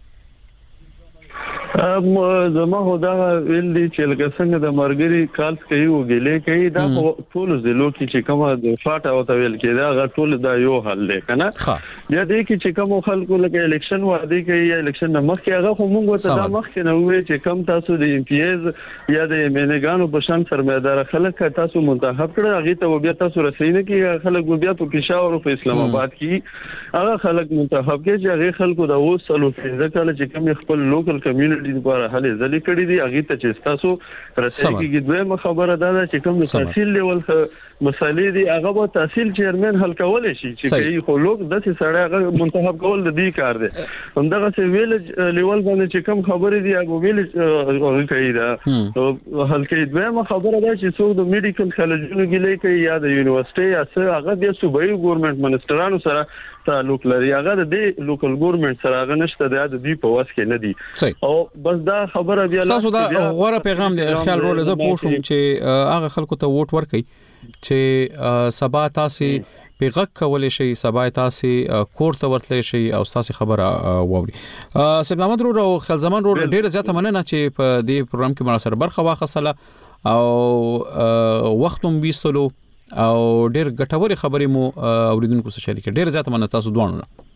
G: زما هو دا ویل دي چې لکه څنګه د مرګري کالس کوي او ګلې کوي دا ټول ضلعو کې چې کومه د فاټ او تویل کې دا ټول دا یو حل دی کنه یا دې کې چې کوم خلکو لکه الیکشن وعده کوي یا الیکشن نه مخکې هغه خو موږ ته دا مخکې نه وې چې کم تاسو د ام پی ایز یا د مینګانو په شان سرمایدار خلک تاسو منتخب کړه هغه ته بیا تاسو رسینه کې خلک بیا په پېښور او په اسلام آباد کې هغه خلک منتخب کې چې هغه خلکو د وسلو څنګه کله چې کوم خپل لوکل کمیونټي لپاره هلي ځلې کړې دي هغه ته چې تاسو رسېږي دوه خبره ده چې کوم تحصیل لیول مسالې دي هغه به تحصیل چیرمن حل کول شي چې کوي خو لوک د سړی هغه منتخب کول د دې کار دی همدغه څه ویل لیول باندې چې کوم خبرې دي هغه ویل کوي دا حل کوي دوه خبره ده چې څوک د میډیکل کالجونو کې لیکي یا د یونیورسيټي یا څه هغه د صوبایي ګورنمنت منسټرانو سره تعلق لري هغه د لوکل ګورنمنت سره هغه نشته د دوی په واس کې نه دي او بس دا خبره بیا
A: تاسو دا غوړه پیغام دی خیال رول زه پوښوم چې هغه خلکو ته ووټ ورکړي چې سبا تاسو پیغام کولای شي سبا تاسو کور ته ورتلی شي او تاسو خبره ووري سید محمد رو خل زمان رو ډیر زیاته مننه چې په دې پروګرام کې مرا سره برخه واخصله او وختم بیستلو او ډیر ګټوري خبرې مو اوریدونکو سره شریک ډیر زیاته مننه تاسو دوه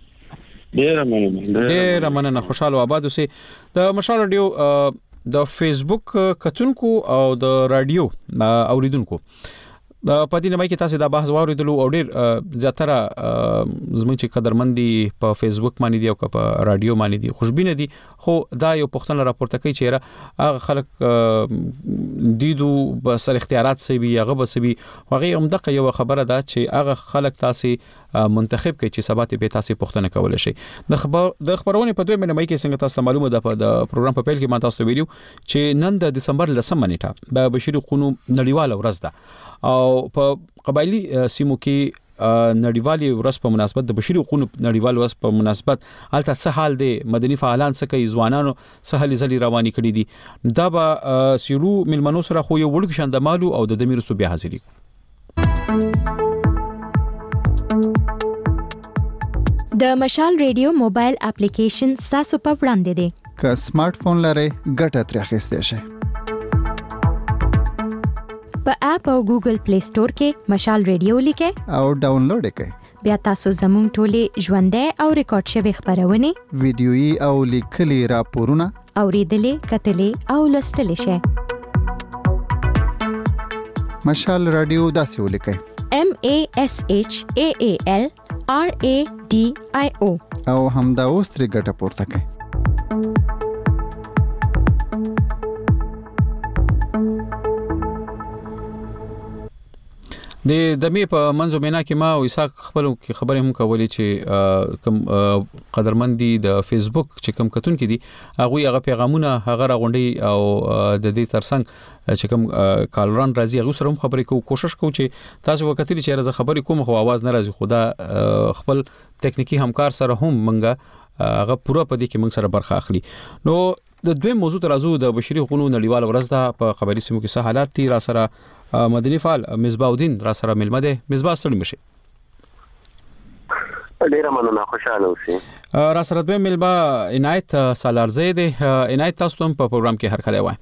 A: ډیر مننه خوشاله آباد اوسئ د مشال رادیو د فیسبوک کتونکو او د رادیو اوریدونکو په دې نمای کې تاسو دا بحث واوریدلو او ډیر زیاتره زموږ چې قدرمندي په فیسبوک باندې دی او په رادیو باندې دی خوشبینه دي خو دا یو پښتنه راپورته کوي چې هغه خلک دیدو بسر اختیارات سوي هغه بسوي هغه هم دغه یو خبره ده چې هغه خلک تاسو منتخب کوي چې سبا ته به تاسو پښتنه کول شي د خبرونه په دوه مې کې څنګه تاسو معلومه ده په پروګرام په پیل کې ما تاسو ویلو چې نن د دسمبر 10 نیټه د بشري حقوقو نړیواله ورځ ده او په قبایلی سیمو کې نړیوالي ورځ په مناسبت د بشري حقوقو نړیوال ورځ په مناسبت الته سهال دي مدني فعالان سکه ځوانانو سهال زلي رواني کړي دي دا به سیرو ملمنو سره خو یو وړک شاندمالو او د دمیرستو بیا حاضرې
D: د مشال ریډیو موبایل اپلیکیشن تاسو په وړاندې دی
B: که سمارټ فون لرئ ګټه ترې اخیستئ شئ
D: په اپ او ګوګل پلی سٹور کې مشال ریډیو لیکه
B: او ډاونلوډ کړئ
D: بیا تاسو زموږ ټولې ژوندۍ او ریکارډ شوی خبرونه
B: ویډیويي او لیکلي راپورونه
D: اوریدلې کتلې او لوستلې شئ
B: مشال رادیو داسې ولیکئ
D: MASHAALRADIO
B: او همدا اوس ترې ګټه پورته کړئ
A: د دمه په منځو مینا کې ما او اسحاق خپل خبرې هم کولې چې کم قدرمندي د فیسبوک چې کم کتون کې دي هغه پیغامونه هغه راغونډي او د دې ترڅنګ چې کم کالران راځي هغه سره هم خبرې کوشش کوو چې تاسو وکړئ چې راځه خبرې کوم خو आवाज نه راځي خدا خپل تکنیکی همکار سره هم منګه هغه پوره پدې کې موږ سره برخه اخلي نو د دوی موضوع ترازو د بشري حقوقو نړیوال ورځ ده په خبري سیمو کې حالات دي را سره مدني فعال مصباح الدین را سره ملمه ده مصباح سره مشه
M: ډیره مننه خوشاله اوسئ
A: را سره دوی ملمه عنایت سالارزی ده عنایت تاسو هم په پروګرام کې هر کله وای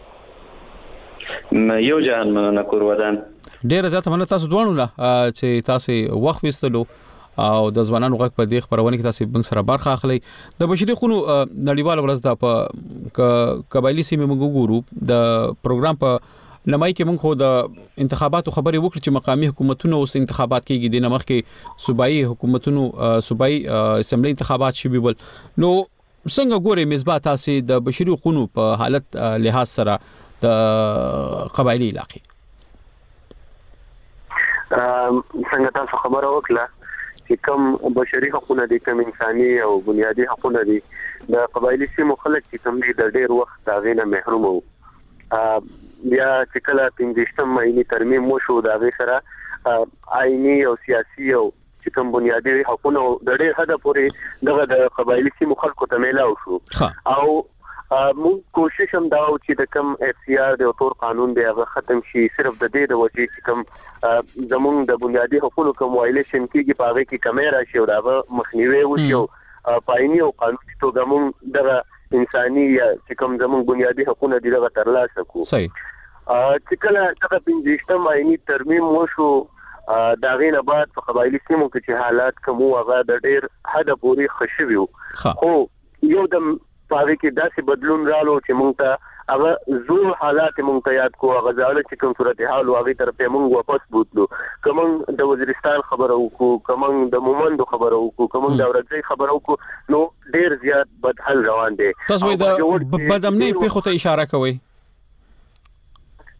M: یو جهان مننه کورودان
A: ډیره زیاته مننه تاسو دوه نه چې تاسو وخت وستلو او د ځوانانو غږ په دې خبرونه کې تاسو بنګ سره برخه اخلي د بشري حقوقو نړیوال ورځ د قبایلی سیمه موږ ګورو د پروګرام په لمای کې موږ خو د انتخاباتو خبرې وکړو چې مقامی حکومتونو اوس انتخابات کېږي د نمخ کې صوبایي حکومتونو صوبایي اسمبلی انتخابات شوي ول نو څنګه ګوري مصباح تاسو د بشري حقوقو په حالت لحاظ سره د قبایلی علاقې
M: څنګه تاسو خبره وکړه چې کوم بشري حقوقونه دي کوم انساني او بنیادی حقوقونه دي د قبایلی سیمو خلک چې کوم دي د ډېر وخت داغې نه محروم وو بیا چې کله 15 مې ترمیم وشو دا غي سره آئینی او سیاسي او چې کوم بنیادی حقوقونه د ډېر حد پورې دغه د قبایلی سیمو خلکو ته میلاو شو او موږ کوشش هم دا و چې د کوم اف سی آر د تور قانون دی هغه ختم شي صرف د دې د وجې چې کوم زموږ د بنیادی حقوقو کوم وایلیشن کیږي په هغه کې کیمرا شي او دا مخنیوي وشي پایني او قانوني توګه موږ دغه انساني یا چې کوم زموږ بنیادی حقوقونه دي دغه ترلاسه کوو
A: صحیح
M: چې کله دغه 15 آئینی ترمیم وشو دا غینه بعد په قبایلی سیمو کې چې حالات کوم هغه د ډېر حد پورې خشوي خو یو د پاره کې داسې بدلون رالو چې مونږ ته هغه زور حالات مونږ ته یاد کو هغه ځاله چې کوم صورتحال او هغه طرف مونږ واپس بوتلو کوم د وزیرستان خبرو کو کوم د مومند خبرو کو کوم د اورځي خبرو کو نو ډېر زیات بدحل روان دي
A: تاسو د بدامنۍ په خو ته اشاره کوي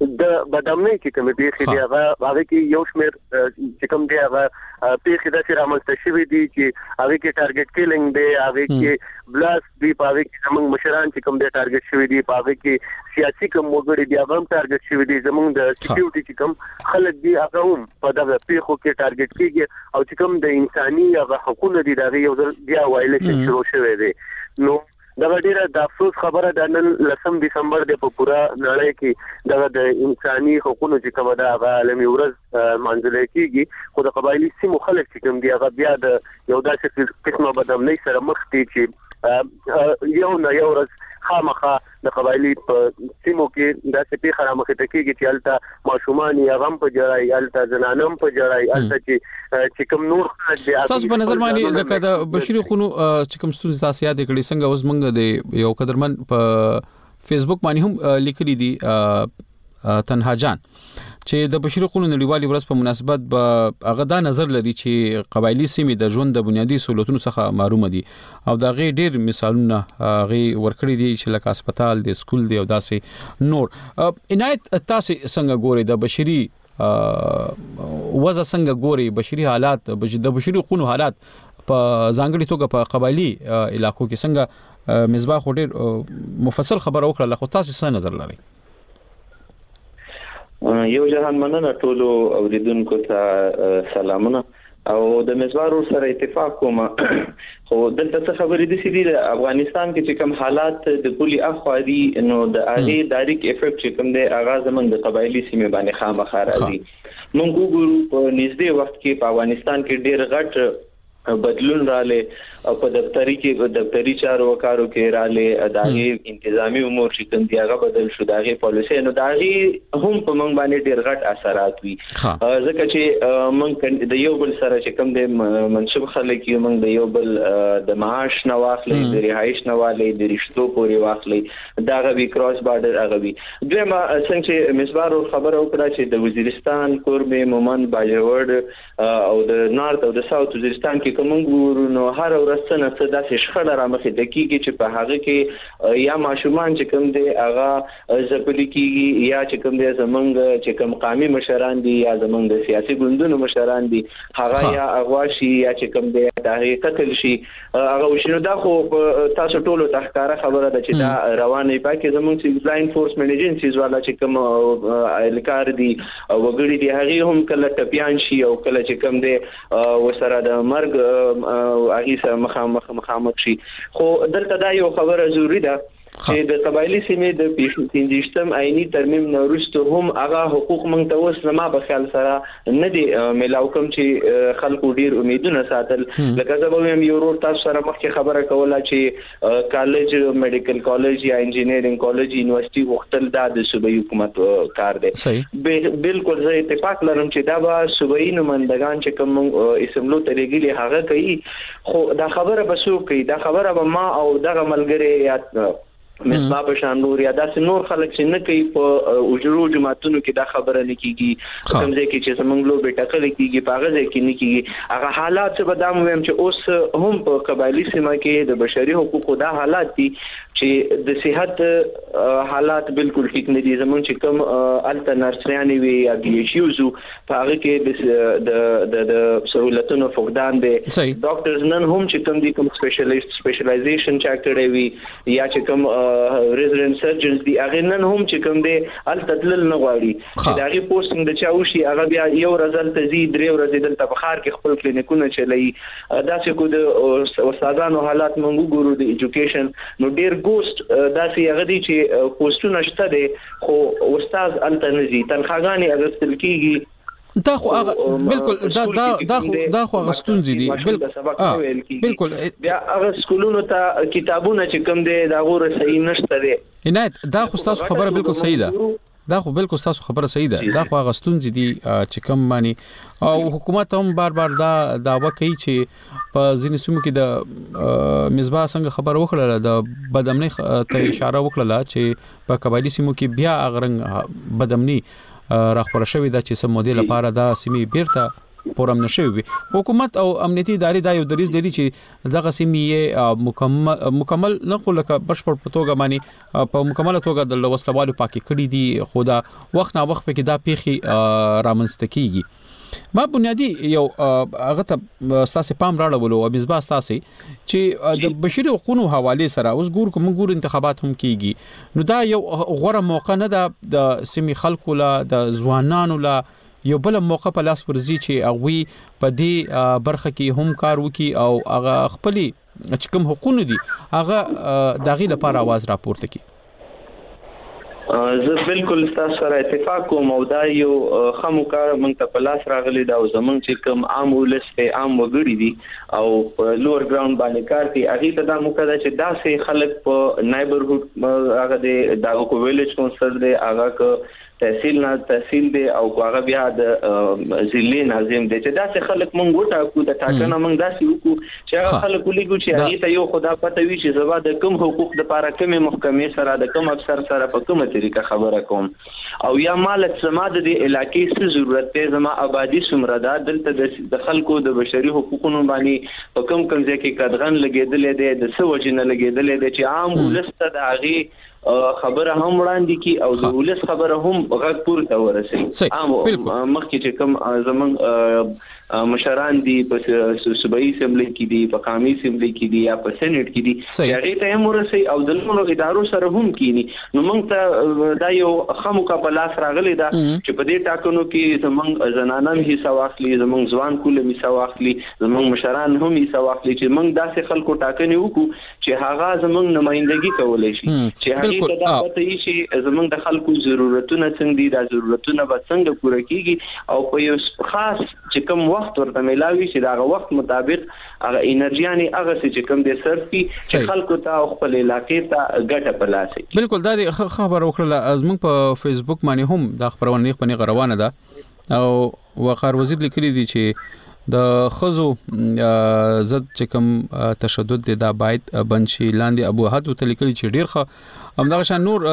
M: د بدامنۍ کې کوم پیښې دی هغه کې یو شمېر چې کوم دی هغه پیښې د رامنځته شوې دي چې هغه کې ټارګټ کیلینګ دی هغه کې بلاست دی په هغه کې زموږ مشران چې کوم دی ټارګټ شوې دي په هغه کې سیاسي کوم وګړي دی هغه هم ټارګټ شوې دي زموږ د سکیورټي چې کوم خلک دي هغه هم په دغه پیښو کې ټارګټ کیږي او چې کوم د انساني هغه حقوقو دي دا یو ځل بیا وایلیشن شروع شوی دی نو دا ډیره د افسوس خبره ده نن 10 دسمبر د په پورا نړۍ کې د انساني حقوقو چې کومه ده هغه عالمي ورځ منځل کېږي خو د قبایلی سیمو خلک چې کوم دی هغه بیا د یو داسې قسمه بدامنۍ سره مخ دي چې یو نه یو ورځ خامخا د قبایلی په سیمو کې داسې پیښه رامخته کېږي چې الته ماشومان یې غم په جړای الته زنانم په جړای الته چې کوم نور دي
A: تاسو په نظر باندې لکه د بشري خونو چې کوم ستونزې تاسو یاد کړئ څنګه اوس موږ د یو قدرمن په فیسبوک باندې هم لیکلي دي تنها جان چې د بشري حقوقو نړیوالې ورځ په مناسبت به هغه دا نظر لري چې قبایلی سیمې د ژوند د بنیادی سہولتونو څخه محروم دي او دا غي ډیر مثالونه غي ورکړي دي چې لکه هسپتال دی سکول دی او داسې نور عنایت تاسو څنګه ګوري د بشري وضع څنګه ګوري بشري حالات د بشري حقوقو حالات په ځانګړي توګه په قبایلی علاقو کې څنګه مصباح ډیر مفصل خبر وکړه خو تاسو څه نظر لرئ
N: یو جهان مننه ټولو اوریدونکو ته سلامونه او د مزوارو سره اتفاق کوم خو دلته څه خبرې دي چې د افغانستان کې چې کوم حالات د پولي اخوادي نو د اغه ډایرکټ افیکټ چې کوم دی اغاز من د قبایلی سیمه باندې خامخا راځي مونږ ګورو په نږدې وخت کې په افغانستان کې ډېر غټ بدلون رااله او په دفتری چارو وکارو کې رااله داغي انتظامی امور چې کوم دی هغه بدل شو داغي پالیسي نو داغي هم په موږ باندې ډېر غټ اثرات وي ځکه چې موږ د یو بل سره چې کوم دی منسوب خلک یو موږ د یو بل د معاش نه واخلې د رهایش نه واخلې د رشتو پورې واخلې داغه وی کراس بارډر هغه وی دویمه څنګه چې مصباح خبره وکړه چې د وزیرستان کوربه مومن باجوړ او د نارت او د ساوث وزیرستان کې کوم ګورو نو هر ورځ نه څه داسې شخړه رامخې د کیږي چې په هغه کې یا ماشومان چې کوم دی هغه زپلی کیږي یا چې کوم دی زمونږ چې کوم قومي مشران دي یا زمونږ د سیاسي ګوندونو مشران دي هغه یا اغواشي یا چې کوم دی د قتل شي هغه وشنو دا خو تاسو ټولو تخکاره خبره ده چې دا روانه پاکه زمونږ سیویل انفورسمنت ایجنسیز والا چې کوم الکار دي وګړي دي هغه هم کله ټپیان شي او کله چې کوم دی وسره د مرګ اغه سره مخامخ شي خو دلته دا یو خبره ضروری ده چې د قبایلی سیمې د 15م آئینی ترمیم نورستو هم هغه حقوق مونږ ته اوس نه ما په خیال سره نه دي ملاو کوم چې خلکو ډیر امیدونه ساتل لکه زه به یو ورور تاسو سره مخکې خبره کوله چې کالج میډیکل کالج یا انجینیرینګ کالج یونیورسيټي وختل د صوبایي حکومت کار دی بالکل زه اتفاق لرم چې دا به صوبایي نمائندگان چې کوم اسمبلو ترېګلي هغه کوي خو دا خبره به څوک کوي دا خبره به ما او دغه ملګری یا مصباح بشان نور یا داسې نور خلک چې نه کوي په اجرو جماعتونو کې دا خبره نه کیږي کوم ځای کې چې زمونږ لو بیٹکل کیږي په هغه ځای کې نه کیږي هغه حالات څه بدام ویم چې اوس هم په قبایلی سیمه کې د بشري حقوقو دا حالات دي چې د صحت حالات بالکل ټیک نه دي زمونږ چې کوم الته نرسیانی وي یا بي ایچ یوزو په هغه کې د سہولتونو فقدان دي ډاکټرز نن هم چې کوم دي کوم سپیشلایزیشن چا کړی وي یا چې کوم ریزیډنټ سرجنز دي هغه نن هم چې کوم دي الته تلل نه غواړي چې داغي پوسټینګ د چاوشي هغه بیا یو رزلت زی درې ورځې دلته په خار کې خپل کلینیکونه چلایي داسې کو د استادانو حالات موږ ګورو د ایجوکیشن نو ډیر ګوست داسې هغه دي چې پوسټونه شته دي خو استاد الته نه دي تنخواګانی اغستل کیږي
A: دا خو بالکل دا خو غستونځي دي بالکل
N: بیا هغه سکولونو ته کتابونه چې کوم دي دا غوړ صحیح نشته دي
A: عنایت دا خو تاسو خبره بالکل صحیح ده دا خو بالکل تاسو خبره صحیح ده دا خو غستونځي دي چې کوم معنی او حکومت هم بار دا دعوه کوي چې په ځینې سیمو کې د مصباح څنګه خبر وکړه د بدامنۍ ته اشاره وکړه چې په قبایلی سیمو کې بیا اغرنګ بدامنۍ راخور شوی دا چې سم مودیل لپاره دا سیمې بیرته پورم نشوي. حکومت او امنیتي ادارې دا یو دریځ لري چې دغه سیمې مکمل نه خو لکه بشپړ په توګه باندې په مکمله توګه د وسلوالو پاکي کړي دي، خو دا وخت نا وخت پکې دا پیخي رامنځته کیږي. ما بنیادی یو هغه ته اساسي پام راړولو او مزبا اساسي چې د بشري حقوقو حواله سره اوس ګور انتخابات هم کیږي، نو دا یو غوړه موقع نه ده د سیمې خلکو لا د ځوانانو لا یو بل موقع په لاس ورزي چې هغه په دې برخه کې هم کار وکي او هغه خپل چې کوم حقوق دي هغه داغي لپاره आवाज راپورته کړي.
N: زه بالکل تاسو سره اتفاق کوم او دا یو خمو کار مونږ ته په لاس راغلی دا او زمونږ چې کوم عام ولست عام وګړي دي او په لوور ګراوند باندې کار کوي هغه ته دا موقع ده چې داسې خلک په نایبرهود هغه د داغو ویلیج کونسل دی هغه تحصیل دی او هغه بیا د ضلع ناظم دی چې داسې خلک مونږ وټاکو د ټاکنه مونږ داسې وکړو چې هغه خلک ولګو چې هغه ته یو خدا پته وي چې زما د کوم حقوق د لپاره کومه محکمې سره د کوم افسر سره په کومه طریقه خبره کوم او یا مال سما د علاقې څه ضرورت دی، زما آبادی څومره ده، دلته د خلکو د بشري حقوقو باندې په کوم ځای کې قدغن لګیدلې ده، د څه وجنه لګیدلې ده چې عام ولست د هغه خبره هم وړاندې کی او د ولس خبره هم غږ پورته ورسي. مخکې چې کوم زمون مشران دي په صوبایي اسمبلی کې دي، په قومي اسمبلی کې دي یا په سېنات کې دي، هغه ته هم ورسي او د لونو ادارو سره هم کینی. نو موږ ته دا یو خمو کا په لاس راغلی دا چې په دې ټاکنو کې زمون زنانه حصہ واخلي، زمون ځوان کول حصہ واخلي، زمون مشران هم حصہ واخلي چې موږ داسې خلکو ټاکنې وکړو چې هغه زمون نمائندګي کولای شي چې دا پته یې چې زمونږ د خلکو ضرورتونه څنګه دي، دا ضرورتونه به څنګه پوره کیږي او په یو خاص چې کوم وخت ورته ملاوي چې دا وخت مطابق هغه انرژي هغه چې کوم د سرفي چې خلکو ته خپل علاقې ته ګټه پلاسي.
A: بالکل دا خبر وکړه زمونږ په فیسبوک باندې هم دا خبرونه په روانه ده او وقار وزیر لیکلي دي چې د خزو زد چې کوم تشدد دا باید بنشي. لاندې ابو احد ته لیکلي چې ډیر ښه همدغه شان نور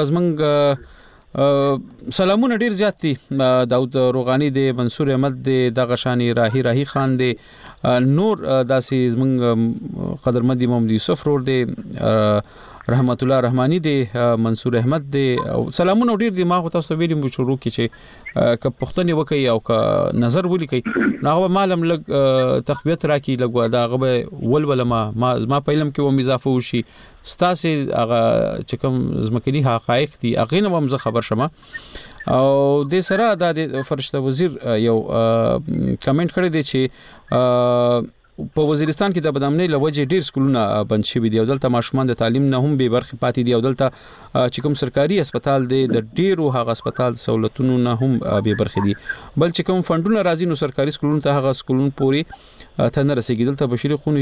A: زمنګ سلامونه ډیر زیات دي، داود روغانی دی، منصور احمد دی، دغه شانی راهی خان دی، نور داسې زمنګ قدرمن محمد یوسف رور دی، رحمت الله رحمانی دی، منصور احمد دی او سلامونه ډیر دي. ما خو تاسو ویلم شروع کی چې ک پښتني وکي او ک نظر ولیکي ناغه معلم لګ تقویت راکی لګ دا غبه ولول ما په علم کې و اضافه وشي ستاسو هغه چې کوم زمکني حقایق دي هغه نه هم خبر شمه. او د سره د فرشته وزیر یو کمنټ کړی دی چې په وزیرستان کې د بدامنۍ لوجه ډیر سکولونه بند شوي دي او دلته ماشومان د تعلیم نه هم به برخه پاتې دي او دلته چې کوم سرکاري هسپتال دی د ډیرو هغه هسپتال سہولتونو نه هم به برخه دي، بل چې کوم فندونه راځي نو سرکاري سکولونو ته هغه سکولونو پوری ته نه رسیدل. دلته بشري حقوقو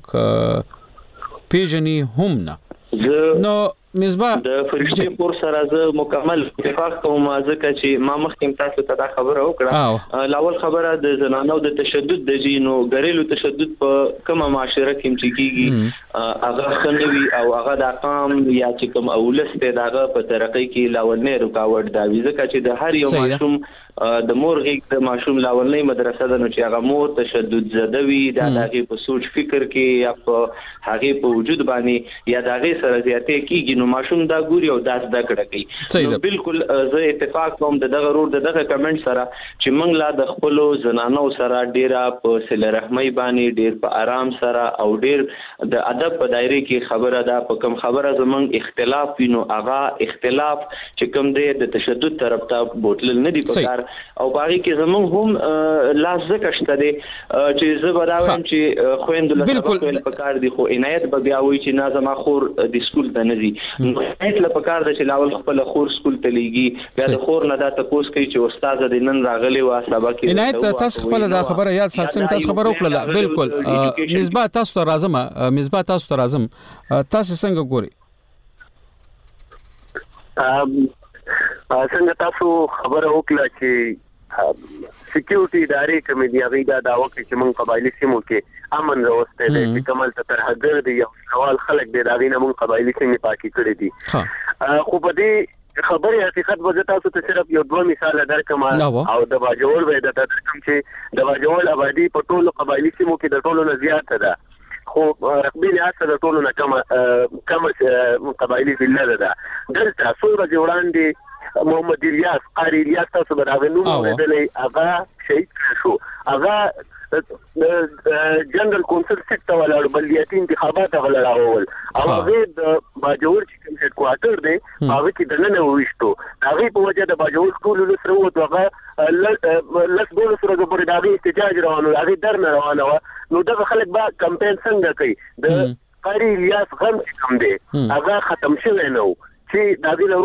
A: هیڅ پیژني هم نه. نو مزبا
N: د فرشتي پور سره زه مکمل اتفاق کوم ځکه چې ما مخکې تاسو ته دا خبره وکړه. لاول خبره د زنانو د تشدد د جینو غریلو تشدد په کومه معاشره کې چې کیږي هغه خنوي او هغه د قام یا چې کوم اولست دغه په ترقۍ کې لاولنې رکاوټ دا ځکه چې د هر یو ماشوم د مور غیږ د ماشوم لاولنې مدرسه ده نو چې هغه مور تشدد زده وي دا دغه په سوچ فکر کې یا په هغه په وجود باندې یا دغه سره زیاتې کیږي نو ماشوم دا ګوري او داس دا کړه کوي. نو بالکل زه اتفاق کوم دغه رور دغه کمنټ سره چې موږ لا د خپل زنانو سره ډیره په صله رحمي باندې ډیر په آرام سره او ډیر د ادب په دایره کې خبره ده په کوم خبره زمونږ اختلاف وینو هغه اختلاف چې کوم دی د تشدد طرف ته بوتل نه دی پکار او باقي کې زمونږ هم لاس زکشته دي چې زه بداوم چې خويندل سره پکار دي خو عنایت به بیا وي چې نازم خور د سکول ته نه دي عنایت له پکار د چې لاول خپل خور سکول ته لیږي بیا د خور نه دا تاسو کوي چې استاد د نن راغلی و سبق کې
A: عنایت تاسو خپل دا خبره یاد ساتئ تاسو خبر وکړه. بالکل مزبا تاسو ته راځم تاسو څنګه ګوري
M: څنګه تاسو خبره وکړه چې سکیورټي ادارې کومې دی هغه دا وکړي چې موږ قبایلی سیمو کې امن راوسته دي چې کمال ته ترهګر دي یو سوال خلک دی دا غینه موږ قبایلی سیمې پاکي کړې دي خو په دې خبري حقیقت به تاسو ته صرف یو دوه مثال درکم او د باجوړ وې د درکم چې د باجوړ آبادی په ټولو قبایلی سیمو کې د ټولو نه زیاته ده خو رقبي لحاظ د ټولو نه کم قبایلی ضلع ده دلته څومره جوړاندې محمد الیاس قاری الیاس تاسو به راغلو ورېدلې هغه شهید شو هغه جنرال کونسل سیټ ولاړ بلدیاتي انتخابات غلراول او هغه د باجوړ چې کوم هډ کوارټر دی هغه کې دنه وښتو هغه په وجه د باجوړ ټول سره وته هغه لس ګول سره د پرې دغه احتجاج روانو هغه درنه روانه نو دغه خلک با کمپاین څنګه کوي د قاری الیاس غم کوم دی هغه ختم شوی نو چې دغه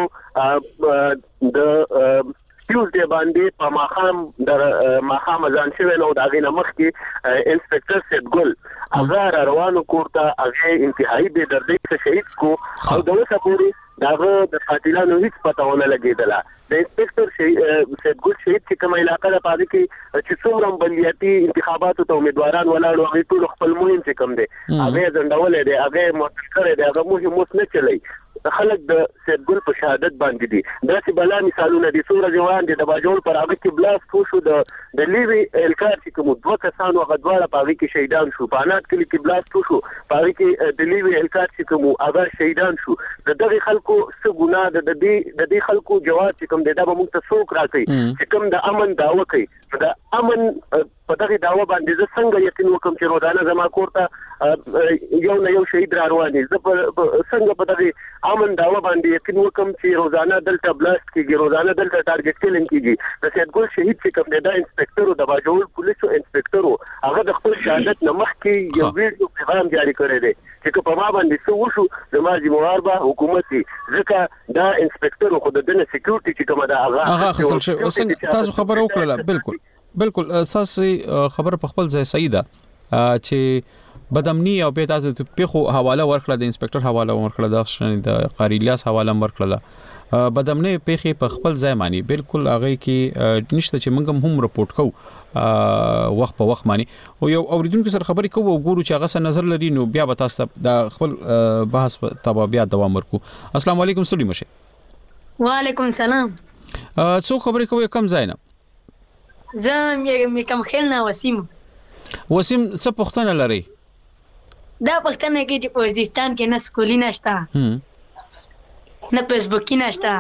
M: وروسته د ټیوزډے باندې په ماخام د ماخام ځان شوی نو دا غینه مخ کې انسپکټر سید ګل هغه روانو کوړه هغه انتهایی به دردې شهید کو او دغه پوری داغه د قاتلانو هیڅ پته ونه لګیدله د انسپکټر سید ګل شهید چې کومه علاقه ده پاره کې چې څومره بلدیاتي انتخاباتو ته امیدواران ولاړ او ټول خپل مهم چې کوم دي هغه ځندولې دي هغه مؤثر دي هغه مهم نه چلی خلک د سید ګل په شهادت باندې دي دا چې بلا مثالونه دي سوره جوان دي د باجوړ پر هغه کې بلاست وشو د لیوی الکار چې کوم دوه کسانو هغه دواړه په هغه کې شهیدان شو پانات کې بلاست وشو په هغه کې د لیوی الکار چې کوم هغه شهیدان شو دغه خلکو څه ګناه د دې خلکو جواب چې کوم دا به موږ ته څوک راکړي چې کوم د امن داوا کوي د امن په دغه داوا باندې زه څنګه یقین وکم چې روزانه زما کوړه یو نه یو شهید را روان دي زه څنګه په دغه امن داوا باندې یقین وکم چې روزانه دلته بلاست کیږي روزانه دلته ټارګټ کیلینګ کیږي د سید ګل شهید چې کوم دا انسپکټر د باجوړ پولیسو انسپکټر هغه د خپل شهادت نه مخکې یو ویډیو پیغام جاری کړی دی چې په ما باندې څه وشو زما ذمہوار به حکومت دی ځکه دا انسپکټر خو د دنه سکیورټي چې کومه دا
A: هغه تاسو خبر وکړه بالکل اساسي خبر په خپل ځای صحیح ده چې بدامنی او به تاسو په حواله ورکړه د انسپکټر حواله ورکړه د قاری الیاس حواله ورکړه بدامنی په خپل ځای معنی بالکل هغه کې نشته چې موږ هم رپورټ کوو وخت په وخت معنی او یو اوریدونکو سره خبرې کوو ګورو چې هغه سره نظر لري نو بیا به تاسو د خپل بحث تبا بیا دوام ورکو السلام علیکم سړي مشه
O: وعلیکم السلام
A: څو خبرې کوي کم ځای نه
O: زه مې کم خیل نه وسیم
A: څه پوښتنه لري
O: دا پښتنه کې چې په وزیرستان کې نه سکولي نشته نه فیسبوک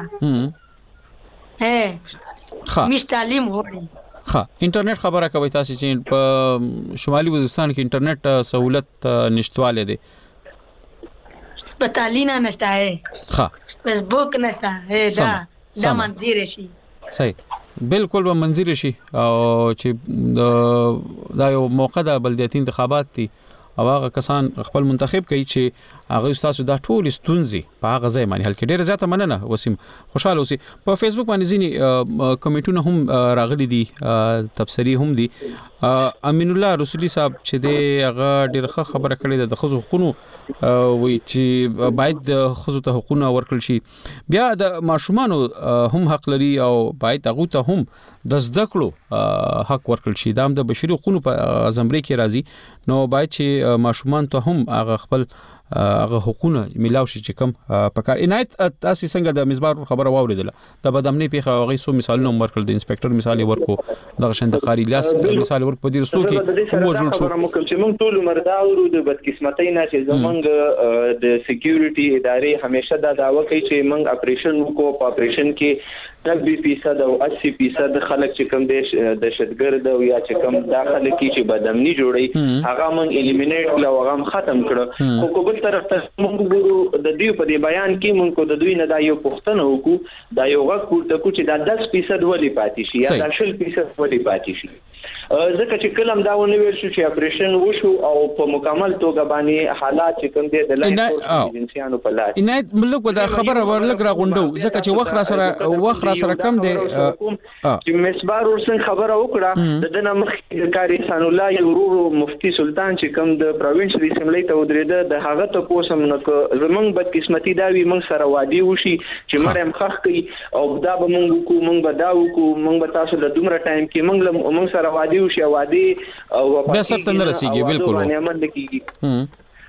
O: نشته مش تعلیم وړي
A: انټرنیټ خبره کوي تاسو چې په شمالي وزیرستان کې انټرنیټ سہولت نشټواله دي
O: سپتالینا نشته فیسبوک نشته دا منځیر شي
A: صحیح بالکل به منځیر شي او چې دا یو موقع د بلدیاتي انتخابات دي او هغه کسان خپل منتخب کوي چې هغه تاسو دا ټول ستونزې په هغه ځای باندې حل کړي ډېر زیاته مننه وسیم خوشاله اوسئ په فیسبوک باندې ځینی کمنټونه هم راغلي دي تبصری هم دي امین الله رسولي صاحب چې دی هغه ډېر خبره کړې ده د خزو حقوقو وی چې باید د خزو ته حقوقونه ورکړل شي بیا د ماشومانو هم حق لري او باید هغه ته هم د زده کړو حق ورکړل شي دا هم د بشري حقوقو په زمري کې راځي نو باید چې ماشومان ته هم هغه خپل هغه حقوقونه ملاو شي چې کوم پکار عنایت تاسو څنګه د مزبار خبره واوریدله د بدامنی پیخه هغه سو مثالونه ورکړل د انسپکټر مثال ورکو د شند قاری لاس مثال ورکو په دې رسو کې مو جوړ شو
N: چې موږ ټول مردا د بدقسمتۍ نه چې زمونږ د سکیورټي ادارې همیشه دا داوا کوي چې موږ اپریشن وکړو په اپریشن کې 90% او 80% خلک چې کوم دهشتګرد او یا چې کوم داخله کې چې بدامنی جوړي هغه موږ الیمینیټ کړو هغه ختم کړو خو کوم طرف ته موږ ګورو د دې په بیان کې موږ د دوی نه دا یو پوښتنه وکړو دا یو غږ پورته کو چې دا 10% ولې پاتې شي یا 10% ولې پاتې شي ځکه چې کلم دا ونه ویل شو چې اپریشن وشو او په مکمل توګه باندې حالات چې کوم دي د لاین ایجنسیانو په لاس
A: عنایت ملک دا خبره ورلګ راغونډو ځکه چې وخت را سره کم دی
N: چې مسبار ورسن خبره وکړه د دنه مخ کاری سان الله یورو مفتی سلطان چې کوم د پروینس اسمبلی ته ودرېده د هغه ته پوسم نو زمونږ بدقسمتي دا وی موږ سره وادي وشي چې مریم خخ کوي او دا به موږ به دا وکړو موږ به تاسو د دومره ټایم کې موږ سره وادي وشي وادي او
A: به سره نه رسیږي بالکل
N: باندې عمل کیږي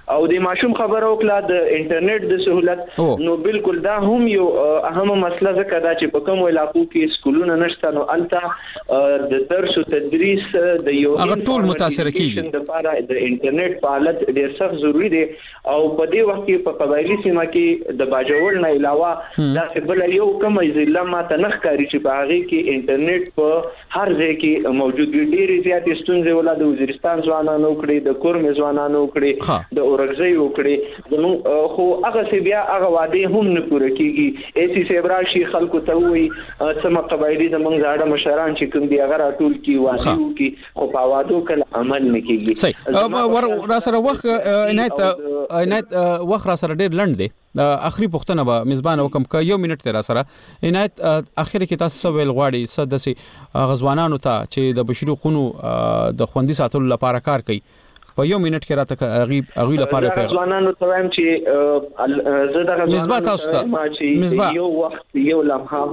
N: او د ماشوم خبره وکړه د انټرنیټ د سہولت نو بالکل دا هم یو اهمه مسله ځکه دا چې په کوم علاقو کې سکولونه نشته نو البته د درس او تدریس د یو
A: ټول متاثر کیږي
N: د لپاره د انټرنیټ فعالیت ډیر سخت ضروری دی او په دې وخت کې په قبایلی سیمه کې د باجوړ نه علاوه دا بل یو کوم ضلع ماته نه ښکاري چې په هغه کې انټرنیټ په هر ځای کې موجود وي. ډېرې زیاتې ستونزې ولادت د وزیرستان ځوانانو کړي د کورم ځوانانو کړي د اورګزۍ وکړي زموږ خو هغه سی بیا هغه وعده هم نه پوره کیږي. ایسی سیبراشي خلکو ته وي سم قبایلی زموږ زاړه مشران چې کوم دی هغه راټول کی وایي کی خو په وادو کله عمل نه کیږي.
A: صحیح را سره وخت عنایت وخت را سره ډیر لنډ دی. اخري پوښتنه به میزبان وکم ک یو منټ تیر سره عنایت اخر کې تاسو ویل غواړي صدسي غزوانانو ته چې د بشري خونو د خوندي ساتلو لپاره کار کوي په یو منټ کې راته غوی لپاره پیغام
N: غزوانانو ته وایم چې زه د
A: مزبا تاسو
N: یو وخت یو لمحه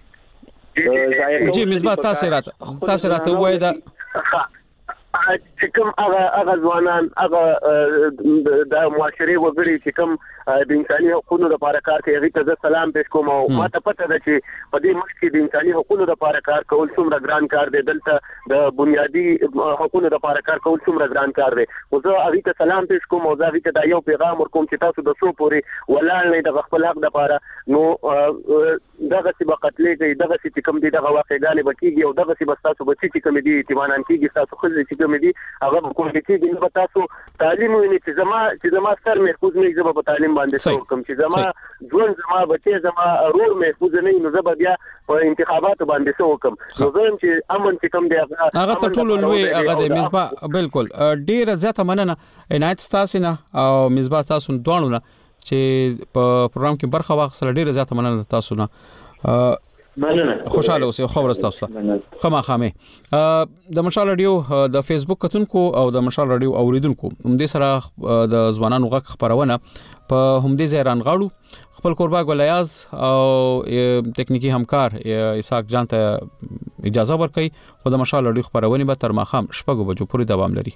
N: هم
A: جی مزبا تاسو راته وای دا
M: چې کوم هغه ځوانان هغه د معاشري وګړي چې کوم د انساني حقوقو لپاره کار کوي هغه ته سلام پېښ کوم او ماته پته ده چې په دې ملک کې د انساني حقوقو لپاره کار کول څومره ګران کار دی دلته د بنیادی حقوقو لپاره کار کول څومره ګران کار دی او زه هغه ته سلام پېښ کوم او زه هغه ته دا یو پیغام ورکوم چې تاسو د څو پوري ولاړ نه د خپل حق لپاره نو دغه سی بقتلې کوي دغه سی کوم دی دغه واقعګانې بکیږي او دغه سی بس تاسو بچی چې کوم دی ایتمانان کیږي تاسو خپل چې کوم دی هغه کوم کېږي نو تاسو تعلیم ویني چې زما سر محفوظ نه زما په تعلیم باندې کوم چې زما ژوند زما بچي زما رور محفوظ نه نو زه بیا په انتخاباتو باندې څه وکم نو زم چې امن چې کوم دی
A: هغه ته ټول لوی هغه د مصباح بالکل ډیر زیاته مننه عنایت تاسو نه او مصباح تاسو دوانو نه چې په پروګرام کې برخه واخیسته ډیر زیاته مننه تاسو نه خوشاله اوسئ خو ورستاسو خامخامه د مشال رادیو د فیسبوک کتونکو او د مشال رادیو اوریدونکو هم دې سره د ځوانانو غږ خبرونه په هم دې ځای رانغاړو خپل قربا ګلیاز او ټکنیکی همکار اسحاق جان ته اجازه ورکړي خو د مشال رادیو خبرونه به تر ماخام شپږ بجو پورې دوام لري.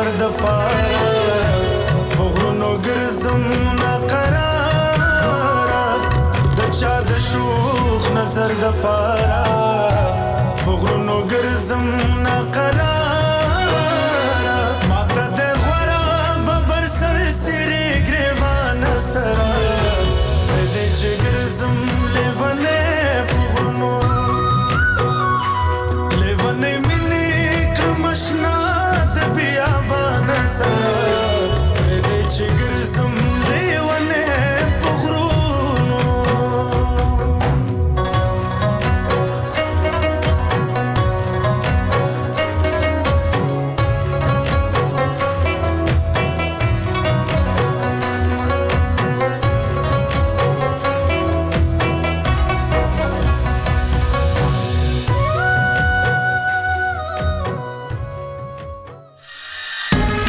P: سفر د پاره غرونو ګرځم ناقراره د چا د شوخ نظر د پاره